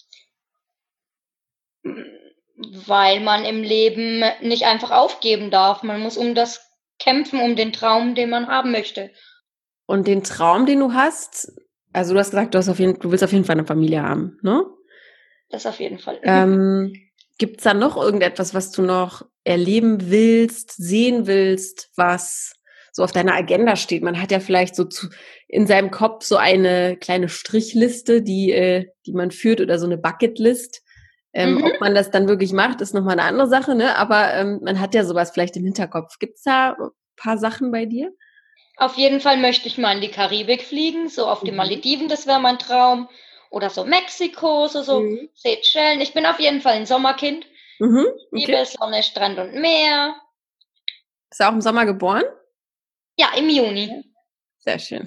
Speaker 2: Weil man im Leben nicht einfach aufgeben darf. Man muss um das kämpfen, um den Traum, den man haben möchte.
Speaker 1: Und den Traum, den du hast, also du hast gesagt, du hast auf jeden, du willst auf jeden Fall eine Familie haben, ne?
Speaker 2: Das auf jeden Fall.
Speaker 1: Ähm, gibt's da noch irgendetwas, was du noch erleben willst, sehen willst, was so auf deiner Agenda steht? Man hat ja vielleicht so zu, in seinem Kopf so eine kleine Strichliste, die, äh, die man führt oder so eine Bucketlist. Ähm,
Speaker 2: Mhm.
Speaker 1: Ob man das dann wirklich macht, ist nochmal eine andere Sache, ne? Aber ähm, man hat ja sowas vielleicht im Hinterkopf. Gibt's da ein paar Sachen bei dir?
Speaker 2: Auf jeden Fall möchte ich mal in die Karibik fliegen, so auf die
Speaker 1: Mhm.
Speaker 2: Malediven, das wäre mein Traum. Oder so Mexiko, so, so
Speaker 1: Mhm.
Speaker 2: Seychellen. Ich bin auf jeden Fall ein Sommerkind.
Speaker 1: Mhm.
Speaker 2: Ich
Speaker 1: Okay.
Speaker 2: liebe Sonne, Strand und Meer.
Speaker 1: Ist er auch im Sommer geboren?
Speaker 2: Ja, im Juni.
Speaker 1: Sehr schön.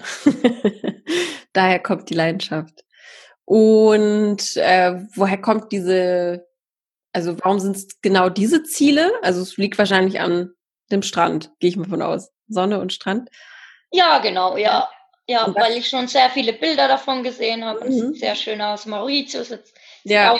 Speaker 1: Daher kommt die Leidenschaft. Und äh, woher kommt diese, also warum sind es genau diese Ziele? Also es liegt wahrscheinlich an dem Strand, gehe ich mal von aus. Sonne und Strand.
Speaker 2: Ja, genau, ja. Ja,
Speaker 1: Und
Speaker 2: weil
Speaker 1: was?
Speaker 2: ich schon sehr viele Bilder davon gesehen habe und es
Speaker 1: Mhm.
Speaker 2: sieht sehr schön aus. Mauritius sieht, sieht
Speaker 1: Ja.
Speaker 2: auch.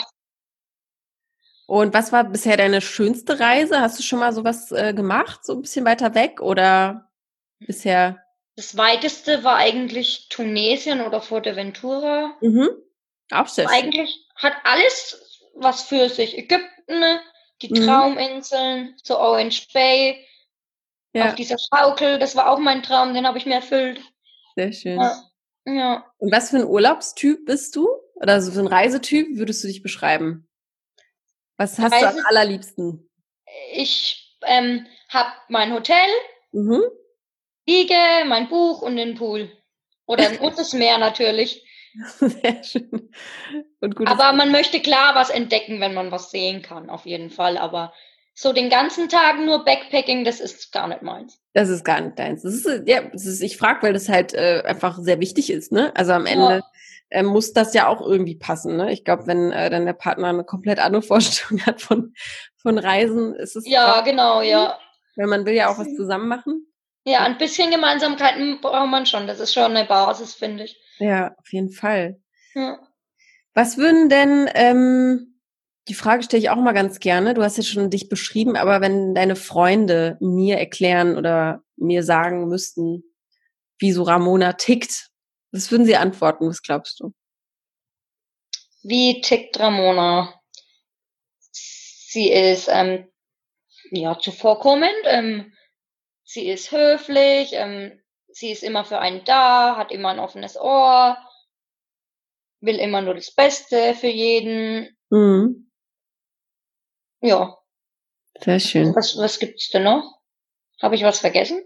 Speaker 1: Und was war bisher deine schönste Reise? Hast du schon mal sowas äh, gemacht, so ein bisschen weiter weg oder bisher?
Speaker 2: Das weiteste war eigentlich Tunesien oder Fuerteventura.
Speaker 1: Mhm. Auch sehr schön.
Speaker 2: Eigentlich hat alles was für sich. Ägypten, die
Speaker 1: Mhm.
Speaker 2: Trauminseln, so Orange Bay, auf
Speaker 1: Ja,
Speaker 2: dieser Schaukel, das war auch mein Traum, den habe ich mir erfüllt.
Speaker 1: sehr schön.
Speaker 2: Ja. Ja.
Speaker 1: Und was für ein Urlaubstyp bist du? Oder so ein Reisetyp, wie würdest du dich beschreiben? Was hast du am
Speaker 2: Reise,
Speaker 1: allerliebsten?
Speaker 2: ich ähm, habe mein Hotel,
Speaker 1: Mhm.
Speaker 2: Liege, mein Buch und den Pool. Oder und das Meer natürlich.
Speaker 1: Sehr schön. Und gutes
Speaker 2: Aber man möchte klar was entdecken, wenn man was sehen kann, auf jeden Fall. Aber so den ganzen Tag nur Backpacking, das ist gar nicht meins.
Speaker 1: Das ist gar nicht deins. Das ist, äh, ja, das ist, ich frage, weil das halt äh, einfach sehr wichtig ist, ne? Also am Ende
Speaker 2: Ja,
Speaker 1: äh, muss das ja auch irgendwie passen, ne? Ich glaube, wenn äh, dann der Partner eine komplett andere Vorstellung hat von, von Reisen, ist es
Speaker 2: ja,
Speaker 1: traurig,
Speaker 2: genau, ja.
Speaker 1: weil man will ja auch was zusammen machen.
Speaker 2: Ja, ein bisschen Gemeinsamkeiten braucht man schon. Das ist schon eine Basis, finde ich.
Speaker 1: Ja, auf jeden Fall.
Speaker 2: Ja.
Speaker 1: Was würden denn, ähm, die Frage stelle ich auch mal ganz gerne, du hast ja schon dich beschrieben, aber wenn deine Freunde mir erklären oder mir sagen müssten, wie so Ramona tickt, was würden sie antworten, was glaubst du?
Speaker 2: Wie tickt Ramona? Sie ist ähm, ja zuvorkommend, ähm, sie ist höflich, ähm, sie ist immer für einen da, hat immer ein offenes Ohr, will immer nur das Beste für jeden.
Speaker 1: Mhm.
Speaker 2: Ja,
Speaker 1: Sehr schön.
Speaker 2: was, was gibt's denn noch? Habe ich was vergessen?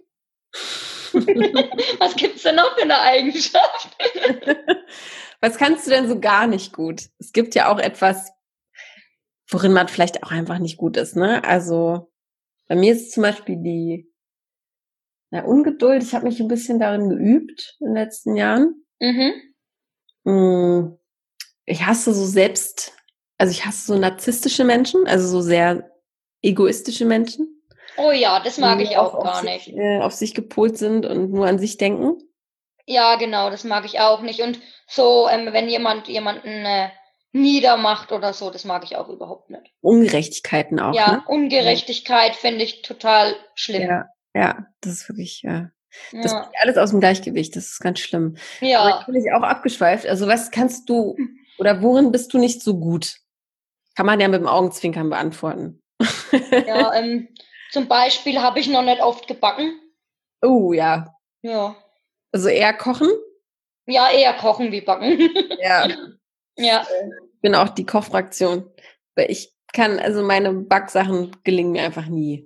Speaker 2: Was gibt's denn noch für eine Eigenschaft?
Speaker 1: Was kannst du denn so gar nicht gut? Es gibt ja auch etwas, worin man vielleicht auch einfach nicht gut ist, ne? Also bei mir ist zum Beispiel die na, Ungeduld. Ich habe mich ein bisschen darin geübt in den letzten Jahren.
Speaker 2: Mhm.
Speaker 1: Mm, Ich hasse so selbst, Also ich hasse so narzisstische Menschen, also so sehr egoistische Menschen.
Speaker 2: Oh ja, das mag
Speaker 1: Die
Speaker 2: ich
Speaker 1: auch
Speaker 2: auch
Speaker 1: auf
Speaker 2: gar
Speaker 1: sich,
Speaker 2: nicht.
Speaker 1: äh, auf sich gepolt sind und nur an sich denken.
Speaker 2: Ja, genau, das mag ich auch nicht. Und so, ähm, wenn jemand jemanden äh, niedermacht oder so, das mag ich auch überhaupt nicht.
Speaker 1: Ungerechtigkeiten auch, ne?
Speaker 2: Ja, Ungerechtigkeit finde ich total schlimm.
Speaker 1: Ja, ja, das ist wirklich, ja. Das bringt
Speaker 2: Ja,
Speaker 1: alles aus dem Gleichgewicht, das ist ganz schlimm. Aber ich
Speaker 2: ja.
Speaker 1: bin ich auch abgeschweift. Also was kannst du oder worin bist du nicht so gut? Kann man ja mit dem Augenzwinkern beantworten.
Speaker 2: Ja, ähm, zum Beispiel habe ich noch nicht oft gebacken.
Speaker 1: Oh ja.
Speaker 2: Ja.
Speaker 1: Also eher kochen?
Speaker 2: Ja, eher kochen wie backen.
Speaker 1: Ja.
Speaker 2: Ja.
Speaker 1: Ich bin auch die Kochfraktion. Weil ich kann, also meine Backsachen gelingen mir einfach nie.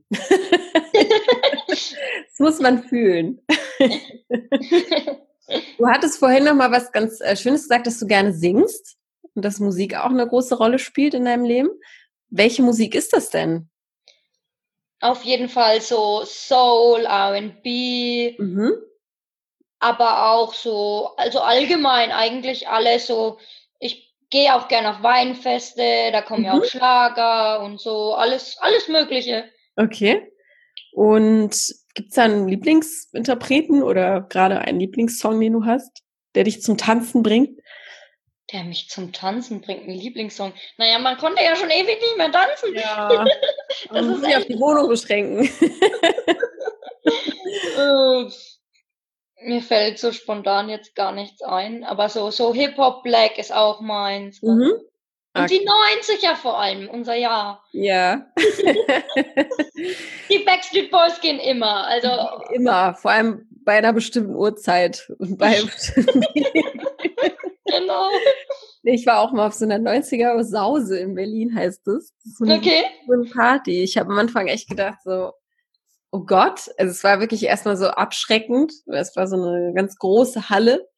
Speaker 1: Das muss man fühlen. Du hattest vorhin noch mal was ganz äh, Schönes gesagt, dass du gerne singst und dass Musik auch eine große Rolle spielt in deinem Leben. Welche Musik ist das denn?
Speaker 2: Auf jeden Fall so Soul, R and B,
Speaker 1: Mhm.
Speaker 2: aber auch so, also allgemein eigentlich alles so. Ich gehe auch gerne auf Weinfeste, da kommen ja auch
Speaker 1: Mhm.
Speaker 2: Schlager und so, alles, alles Mögliche.
Speaker 1: Okay. Und gibt's da einen Lieblingsinterpreten oder gerade einen Lieblingssong, den du hast, der dich zum Tanzen bringt?
Speaker 2: Der mich zum Tanzen bringt, ein Lieblingssong. Naja, man konnte ja schon ewig nicht mehr tanzen.
Speaker 1: Ja.
Speaker 2: Das
Speaker 1: Man muss
Speaker 2: ist
Speaker 1: sich auf
Speaker 2: echt.
Speaker 1: die Wohnung beschränken.
Speaker 2: Äh, mir fällt so spontan jetzt gar nichts ein, aber so, so Hip-Hop Black ist auch meins.
Speaker 1: Mhm.
Speaker 2: Und die
Speaker 1: Okay.
Speaker 2: neunziger vor allem, unser Jahr.
Speaker 1: Ja.
Speaker 2: Die Backstreet Boys gehen immer. Also,
Speaker 1: Immer, vor allem bei einer bestimmten Uhrzeit und bei bestimmten
Speaker 2: genau.
Speaker 1: Ich war auch mal auf so einer neunziger Sause in Berlin, heißt es. Das ist so eine,
Speaker 2: Okay.
Speaker 1: so eine Party. Ich habe am Anfang echt gedacht so, oh Gott, also es war wirklich erstmal so abschreckend. Es war so eine ganz große Halle.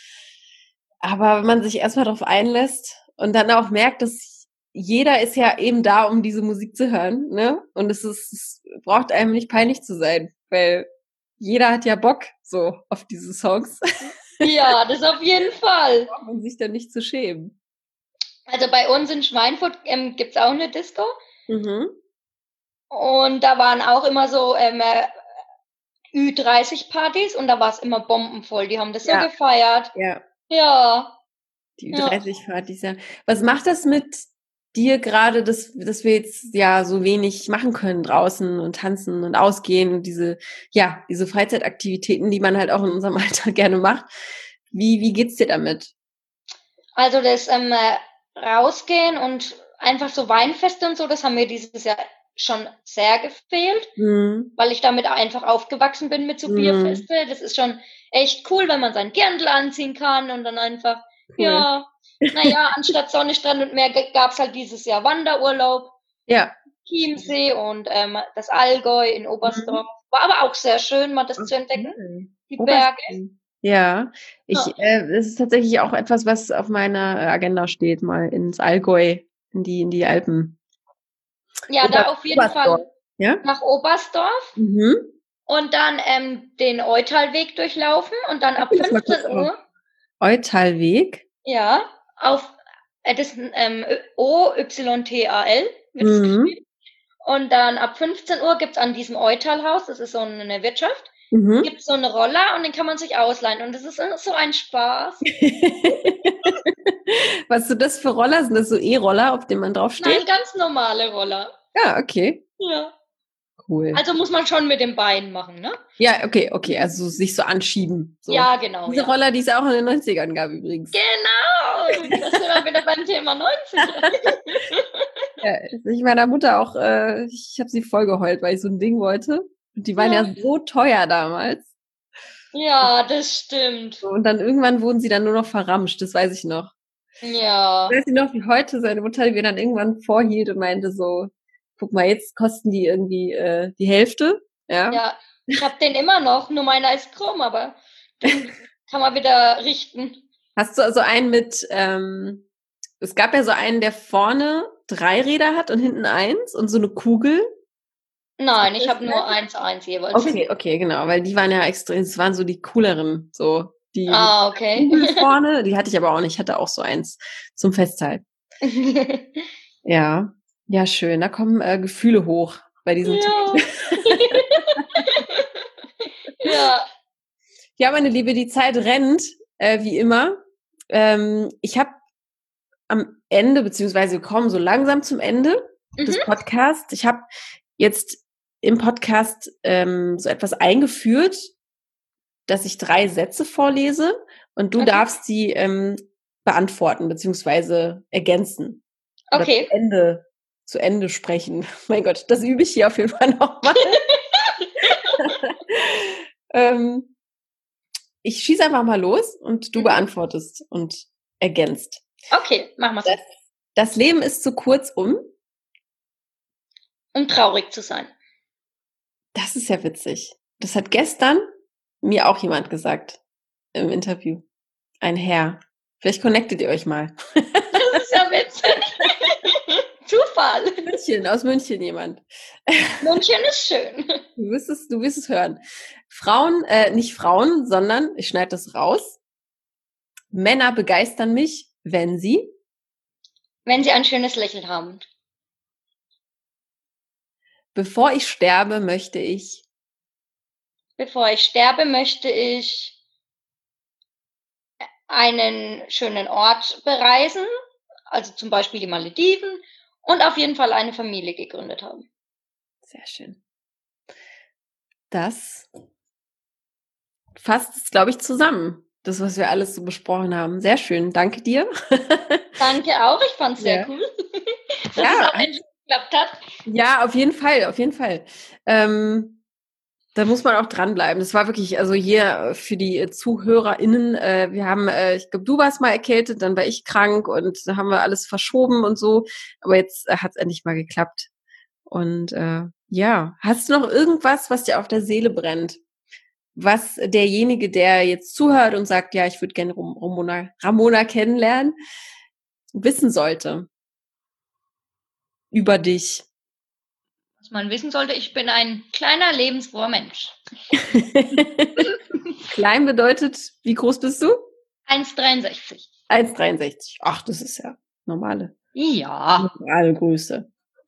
Speaker 1: Aber wenn man sich erstmal darauf einlässt und dann auch merkt, dass jeder ist ja eben da, um diese Musik zu hören, ne? Und es ist, es braucht einem nicht peinlich zu sein, weil jeder hat ja Bock so auf diese Songs.
Speaker 2: Ja, das auf jeden Fall.
Speaker 1: Braucht man sich dann nicht zu schämen.
Speaker 2: Also bei uns in Schweinfurt ähm, gibt's auch eine Disco.
Speaker 1: Mhm.
Speaker 2: Und da waren auch immer so ähm, äh, Ü dreißig Partys und da war es immer bombenvoll. Die haben das so
Speaker 1: Ja,
Speaker 2: gefeiert.
Speaker 1: ja.
Speaker 2: Ja,
Speaker 1: Die
Speaker 2: ja.
Speaker 1: Ü dreißig-Partys, ja. Was macht das mit dir gerade, dass, dass wir jetzt ja so wenig machen können draußen und tanzen und ausgehen und diese, ja, diese Freizeitaktivitäten, die man halt auch in unserem Alter gerne macht. Wie, wie geht's dir damit?
Speaker 2: Also das ähm, äh, Rausgehen und einfach so Weinfeste und so, das haben mir dieses Jahr schon sehr gefehlt,
Speaker 1: Mhm.
Speaker 2: weil ich damit einfach aufgewachsen bin mit so
Speaker 1: Mhm.
Speaker 2: Bierfeste. Das ist schon echt cool, wenn man sein Dirndl anziehen kann und dann einfach,
Speaker 1: Cool.
Speaker 2: ja, naja, anstatt Sonne, Strand und Meer g- gab's halt dieses Jahr Wanderurlaub,
Speaker 1: Ja.
Speaker 2: Chiemsee und ähm, das Allgäu in Oberstdorf. War aber auch sehr schön, mal das zu entdecken,
Speaker 1: Okay.
Speaker 2: die Berge.
Speaker 1: Oberschön. Ja, ich,
Speaker 2: Ja,
Speaker 1: äh, es ist tatsächlich auch etwas, was auf meiner äh, Agenda steht, mal ins Allgäu, in die, in die Alpen.
Speaker 2: ja,
Speaker 1: Ober
Speaker 2: da auf jeden
Speaker 1: Oberstdorf,
Speaker 2: Fall
Speaker 1: ja?
Speaker 2: nach Oberstdorf.
Speaker 1: Mhm.
Speaker 2: Und dann ähm, den Eutalweg durchlaufen und dann
Speaker 1: Sag
Speaker 2: ab
Speaker 1: mir das mal kurz
Speaker 2: fünfzehn
Speaker 1: vor.
Speaker 2: Uhr,
Speaker 1: Eutalweg.
Speaker 2: ja, auf äh, das ähm, O Y T A L wird es
Speaker 1: Mhm.
Speaker 2: geschrieben. Und dann ab fünfzehn Uhr gibt's an diesem Eutalhaus, das ist so eine Wirtschaft,
Speaker 1: Mhm.
Speaker 2: gibt's so eine Roller und den kann man sich ausleihen. Und das ist so ein Spaß.
Speaker 1: Was sind das für Roller? Sind das so E-Roller, auf denen man draufsteht?
Speaker 2: Nein, ganz normale Roller.
Speaker 1: Ja, okay.
Speaker 2: Ja.
Speaker 1: Cool.
Speaker 2: Also muss man schon mit den Beinen machen, ne?
Speaker 1: Ja, okay, okay. Also sich so anschieben. So.
Speaker 2: Ja, genau.
Speaker 1: Diese
Speaker 2: Ja.
Speaker 1: Roller, die es auch in den neunzigern gab übrigens.
Speaker 2: Genau. Das sind wir wieder beim Thema neunziger.
Speaker 1: Ja, ich meiner Mutter auch, äh, ich habe sie voll geheult, weil ich so ein Ding wollte. Und die waren ja,
Speaker 2: Ja.
Speaker 1: so teuer damals.
Speaker 2: Ja, das stimmt.
Speaker 1: So, und dann irgendwann wurden sie dann nur noch verramscht, das weiß ich noch.
Speaker 2: Ja.
Speaker 1: Ich weiß nicht noch, wie heute seine Mutter mir dann irgendwann vorhielt und meinte so, guck mal, jetzt kosten die irgendwie äh, die Hälfte. Ja.
Speaker 2: Ja, ich habe den immer noch, nur meiner ist krumm, aber den kann man wieder richten.
Speaker 1: Hast du also einen mit, ähm, es gab ja so einen, der vorne drei Räder hat und hinten eins und so eine Kugel.
Speaker 2: Nein, ich habe nur eins, eins jeweils.
Speaker 1: Okay, okay, genau, weil die waren ja extrem, das waren so die cooleren, so die
Speaker 2: Ah, okay.
Speaker 1: Kugel vorne, die hatte ich aber auch nicht, ich hatte auch so eins zum Festhalten. Ja, ja, schön. Da kommen äh, Gefühle hoch bei diesem
Speaker 2: Ja.
Speaker 1: Titel.
Speaker 2: Ja.
Speaker 1: Ja, meine Liebe, die Zeit rennt, äh, wie immer. Ähm, ich habe am Ende, beziehungsweise wir kommen so langsam zum Ende
Speaker 2: Mhm.
Speaker 1: des Podcasts. Ich habe jetzt im Podcast ähm, so etwas eingeführt, dass ich drei Sätze vorlese und du
Speaker 2: Okay.
Speaker 1: darfst sie ähm, beantworten, beziehungsweise ergänzen. Oder
Speaker 2: Okay.
Speaker 1: zu Ende, zu Ende sprechen. Mein Gott, das übe ich hier auf jeden Fall nochmal. ähm, ich schieße einfach mal los und du
Speaker 2: Mhm.
Speaker 1: beantwortest und ergänzt.
Speaker 2: Okay, machen wir so.
Speaker 1: Das, das Leben ist zu kurz, um?
Speaker 2: Um traurig zu sein.
Speaker 1: Das ist ja witzig. Das hat gestern mir auch jemand gesagt im Interview. Ein Herr. Vielleicht connectet ihr euch mal.
Speaker 2: Das ist ja witzig. Zufall.
Speaker 1: München, aus München jemand.
Speaker 2: München ist schön.
Speaker 1: Du wirst es, du wirst es hören. Frauen, äh, nicht Frauen, sondern, ich schneide das raus. Männer begeistern mich, wenn sie
Speaker 2: Wenn sie ein schönes Lächeln haben.
Speaker 1: Bevor ich sterbe, möchte ich
Speaker 2: Bevor ich sterbe, möchte ich einen schönen Ort bereisen, also zum Beispiel die Malediven, und auf jeden Fall eine Familie gegründet haben.
Speaker 1: Sehr schön. Das fasst es, glaube ich, zusammen. Das, was wir alles so besprochen haben. Sehr schön. Danke dir.
Speaker 2: Danke auch. Ich fand's sehr
Speaker 1: Ja.
Speaker 2: cool, dass
Speaker 1: Ja.
Speaker 2: es auch endlich geklappt hat.
Speaker 1: Ja, auf jeden Fall, auf jeden Fall. Ähm, da muss man auch dranbleiben. Das war wirklich, also hier für die ZuhörerInnen, äh, wir haben, äh, ich glaube, du warst mal erkältet, dann war ich krank und da haben wir alles verschoben und so. Aber jetzt äh, hat es endlich mal geklappt. Und äh, ja, hast du noch irgendwas, was dir auf der Seele brennt? Was derjenige, der jetzt zuhört und sagt, ja, ich würde gerne Ramona, Ramona kennenlernen, wissen sollte über dich?
Speaker 2: Was man wissen sollte, ich bin ein kleiner, lebensfroher Mensch.
Speaker 1: Klein bedeutet, wie groß bist du?
Speaker 2: eins Komma dreiundsechzig.
Speaker 1: eins Komma dreiundsechzig. Ach, das ist ja normale,
Speaker 2: Ja.
Speaker 1: normale Größe.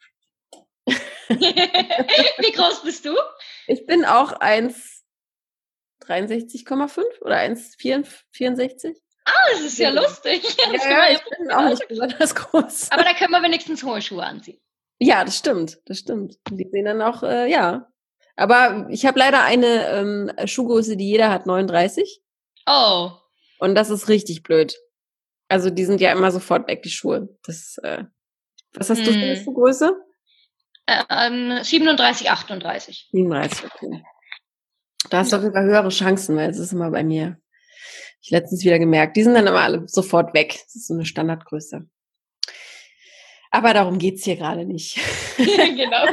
Speaker 2: Wie groß bist du?
Speaker 1: Ich bin auch eins Komma dreiundsechzig Komma fünf oder eins Komma vierundsechzig.
Speaker 2: Ah, das ist ja lustig.
Speaker 1: Ja, ja, ich bin auch nicht besonders groß.
Speaker 2: Aber da können wir wenigstens hohe Schuhe anziehen.
Speaker 1: Ja, das stimmt, das stimmt. Die sehen dann auch, äh, ja. Aber ich habe leider eine ähm, Schuhgröße, die jeder hat, neununddreißig.
Speaker 2: Oh.
Speaker 1: Und das ist richtig blöd. Also die sind ja immer sofort weg, die Schuhe. Das, äh, was hast hm. du für eine Schuhgröße?
Speaker 2: Ähm, siebenunddreißig, achtunddreißig.
Speaker 1: siebenunddreißig, okay. Da hast du auf jeden Fall höhere Chancen, weil es ist immer bei mir. Ich letztens wieder gemerkt, die sind dann immer alle sofort weg. Das ist so eine Standardgröße. Aber darum geht's hier gerade nicht.
Speaker 2: Genau.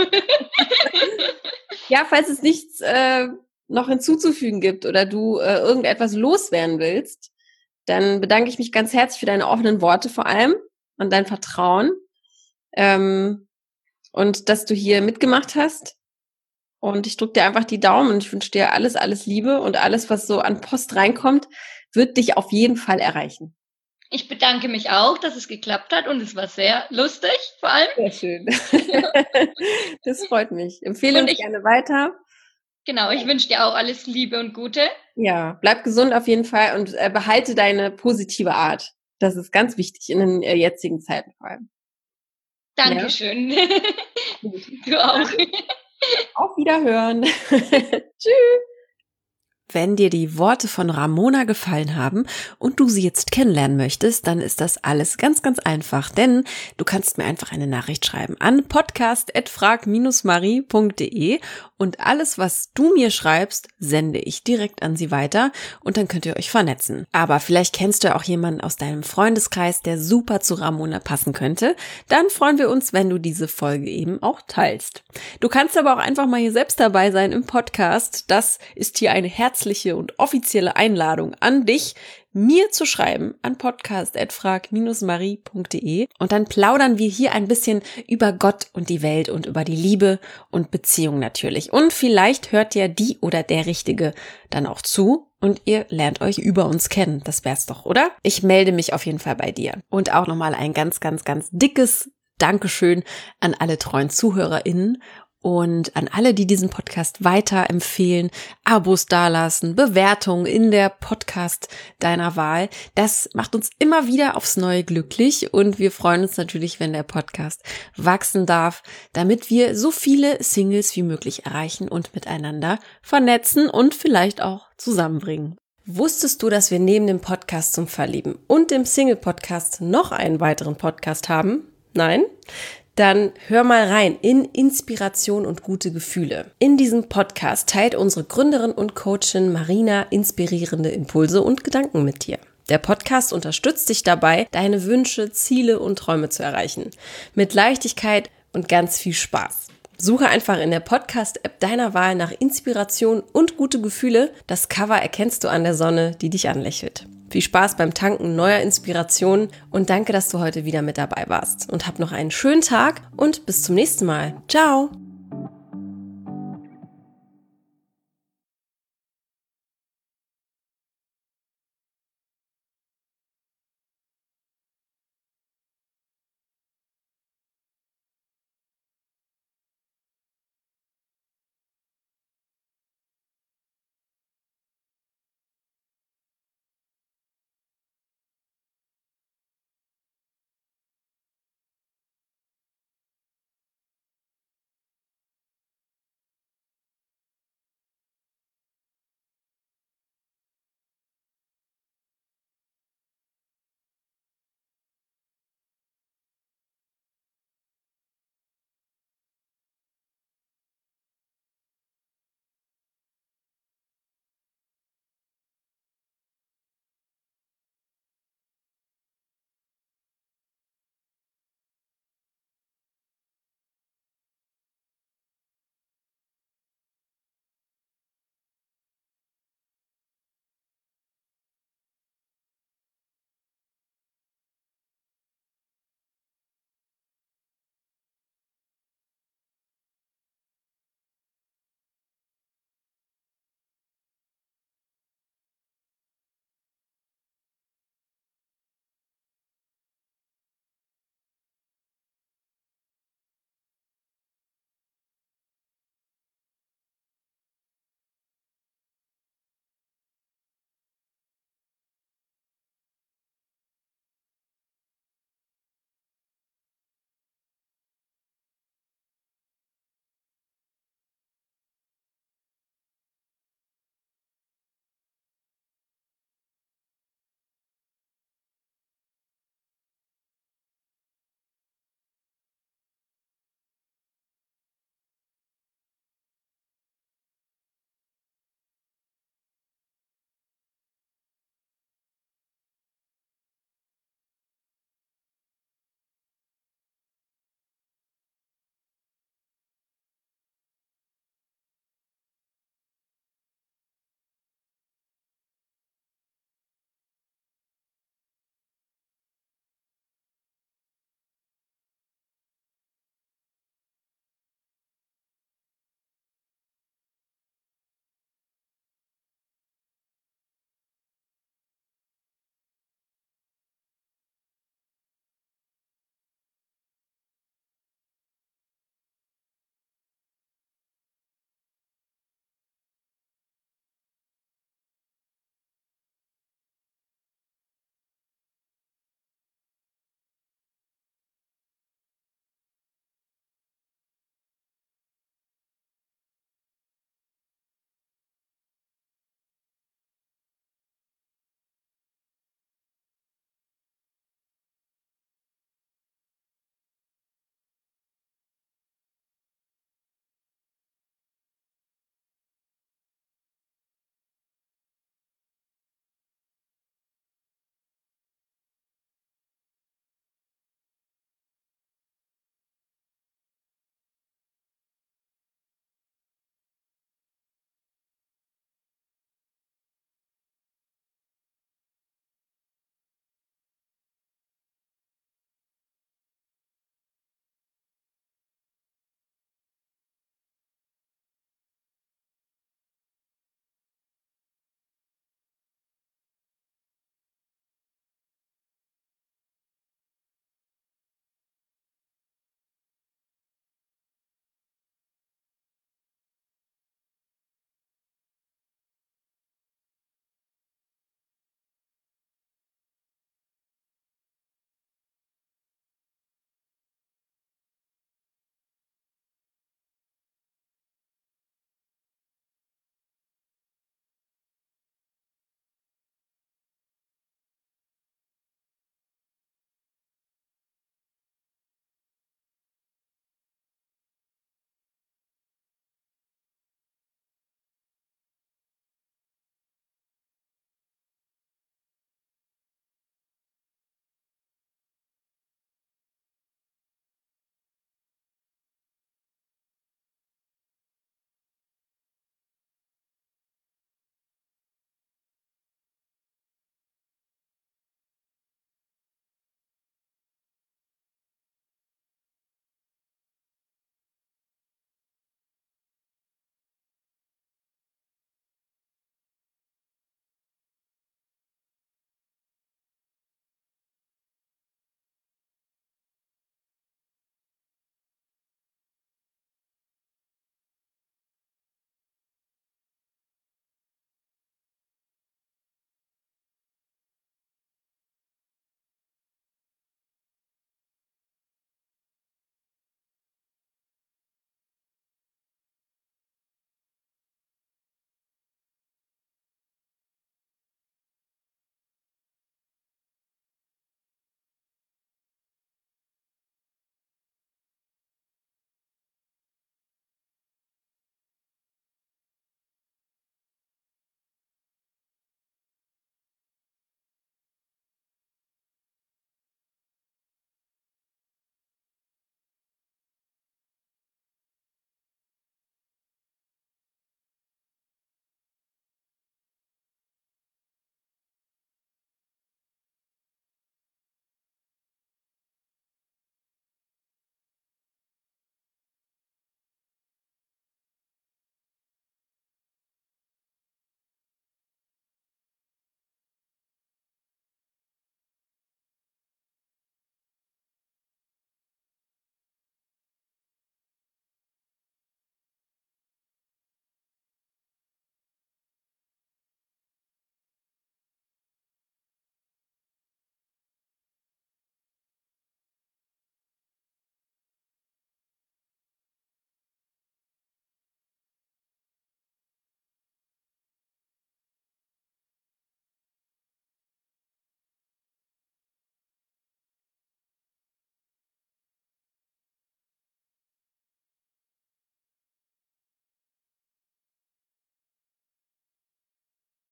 Speaker 1: Ja, falls es nichts äh, noch hinzuzufügen gibt oder du äh, irgendetwas loswerden willst, dann bedanke ich mich ganz herzlich für deine offenen Worte vor allem und dein Vertrauen ähm, und dass du hier mitgemacht hast. Und ich drücke dir einfach die Daumen und ich wünsche dir alles, alles Liebe und alles, was so an Post reinkommt, wird dich auf jeden Fall erreichen.
Speaker 2: Ich bedanke mich auch, dass es geklappt hat und es war sehr lustig, vor allem.
Speaker 1: Sehr schön. Das freut mich. Empfehle uns gerne weiter.
Speaker 2: Genau, ich wünsche dir auch alles Liebe und Gute.
Speaker 1: Ja, bleib gesund auf jeden Fall und äh, behalte deine positive Art. Das ist ganz wichtig in den äh, jetzigen Zeiten vor allem.
Speaker 2: Dankeschön. Ja? Du auch.
Speaker 1: Auf Wiederhören. Tschüss. Wenn dir die Worte von Ramona gefallen haben und du sie jetzt kennenlernen möchtest, dann ist das alles ganz, ganz einfach, denn du kannst mir einfach eine Nachricht schreiben an podcast at frag Bindestrich marie punkt de und alles, was du mir schreibst, sende ich direkt an sie weiter und dann könnt ihr euch vernetzen. Aber vielleicht kennst du ja auch jemanden aus deinem Freundeskreis, der super zu Ramona passen könnte. Dann freuen wir uns, wenn du diese Folge eben auch teilst. Du kannst aber auch einfach mal hier selbst dabei sein im Podcast. Das ist hier eine herzliche und offizielle Einladung an dich, mir zu schreiben an podcast at frag Bindestrich marie punkt de und dann plaudern wir hier ein bisschen über Gott und die Welt und über die Liebe und Beziehung natürlich. Und vielleicht hört ja die oder der Richtige dann auch zu und ihr lernt euch über uns kennen. Das wär's doch, oder? Ich melde mich auf jeden Fall bei dir. Und auch nochmal ein ganz, ganz, ganz dickes Dankeschön an alle treuen ZuhörerInnen und an alle, die diesen Podcast weiterempfehlen, Abos dalassen, Bewertungen in der Podcast deiner Wahl. Das macht uns immer wieder aufs Neue glücklich und wir freuen uns natürlich, wenn der Podcast wachsen darf, damit wir so viele Singles wie möglich erreichen und miteinander vernetzen und vielleicht auch zusammenbringen. Wusstest du, dass wir neben dem Podcast zum Verlieben und dem Single-Podcast noch einen weiteren Podcast haben? Nein? Dann hör mal rein in Inspiration und gute Gefühle. In diesem Podcast teilt unsere Gründerin und Coachin Marina inspirierende Impulse und Gedanken mit dir. Der Podcast unterstützt dich dabei, deine Wünsche, Ziele und Träume zu erreichen. Mit Leichtigkeit und ganz viel Spaß. Suche einfach in der Podcast-App deiner Wahl nach Inspiration und gute Gefühle. Das Cover erkennst du an der Sonne, die dich anlächelt. Viel Spaß beim Tanken neuer Inspirationen und danke, dass du heute wieder mit dabei warst. Und hab noch einen schönen Tag und bis zum nächsten Mal. Ciao!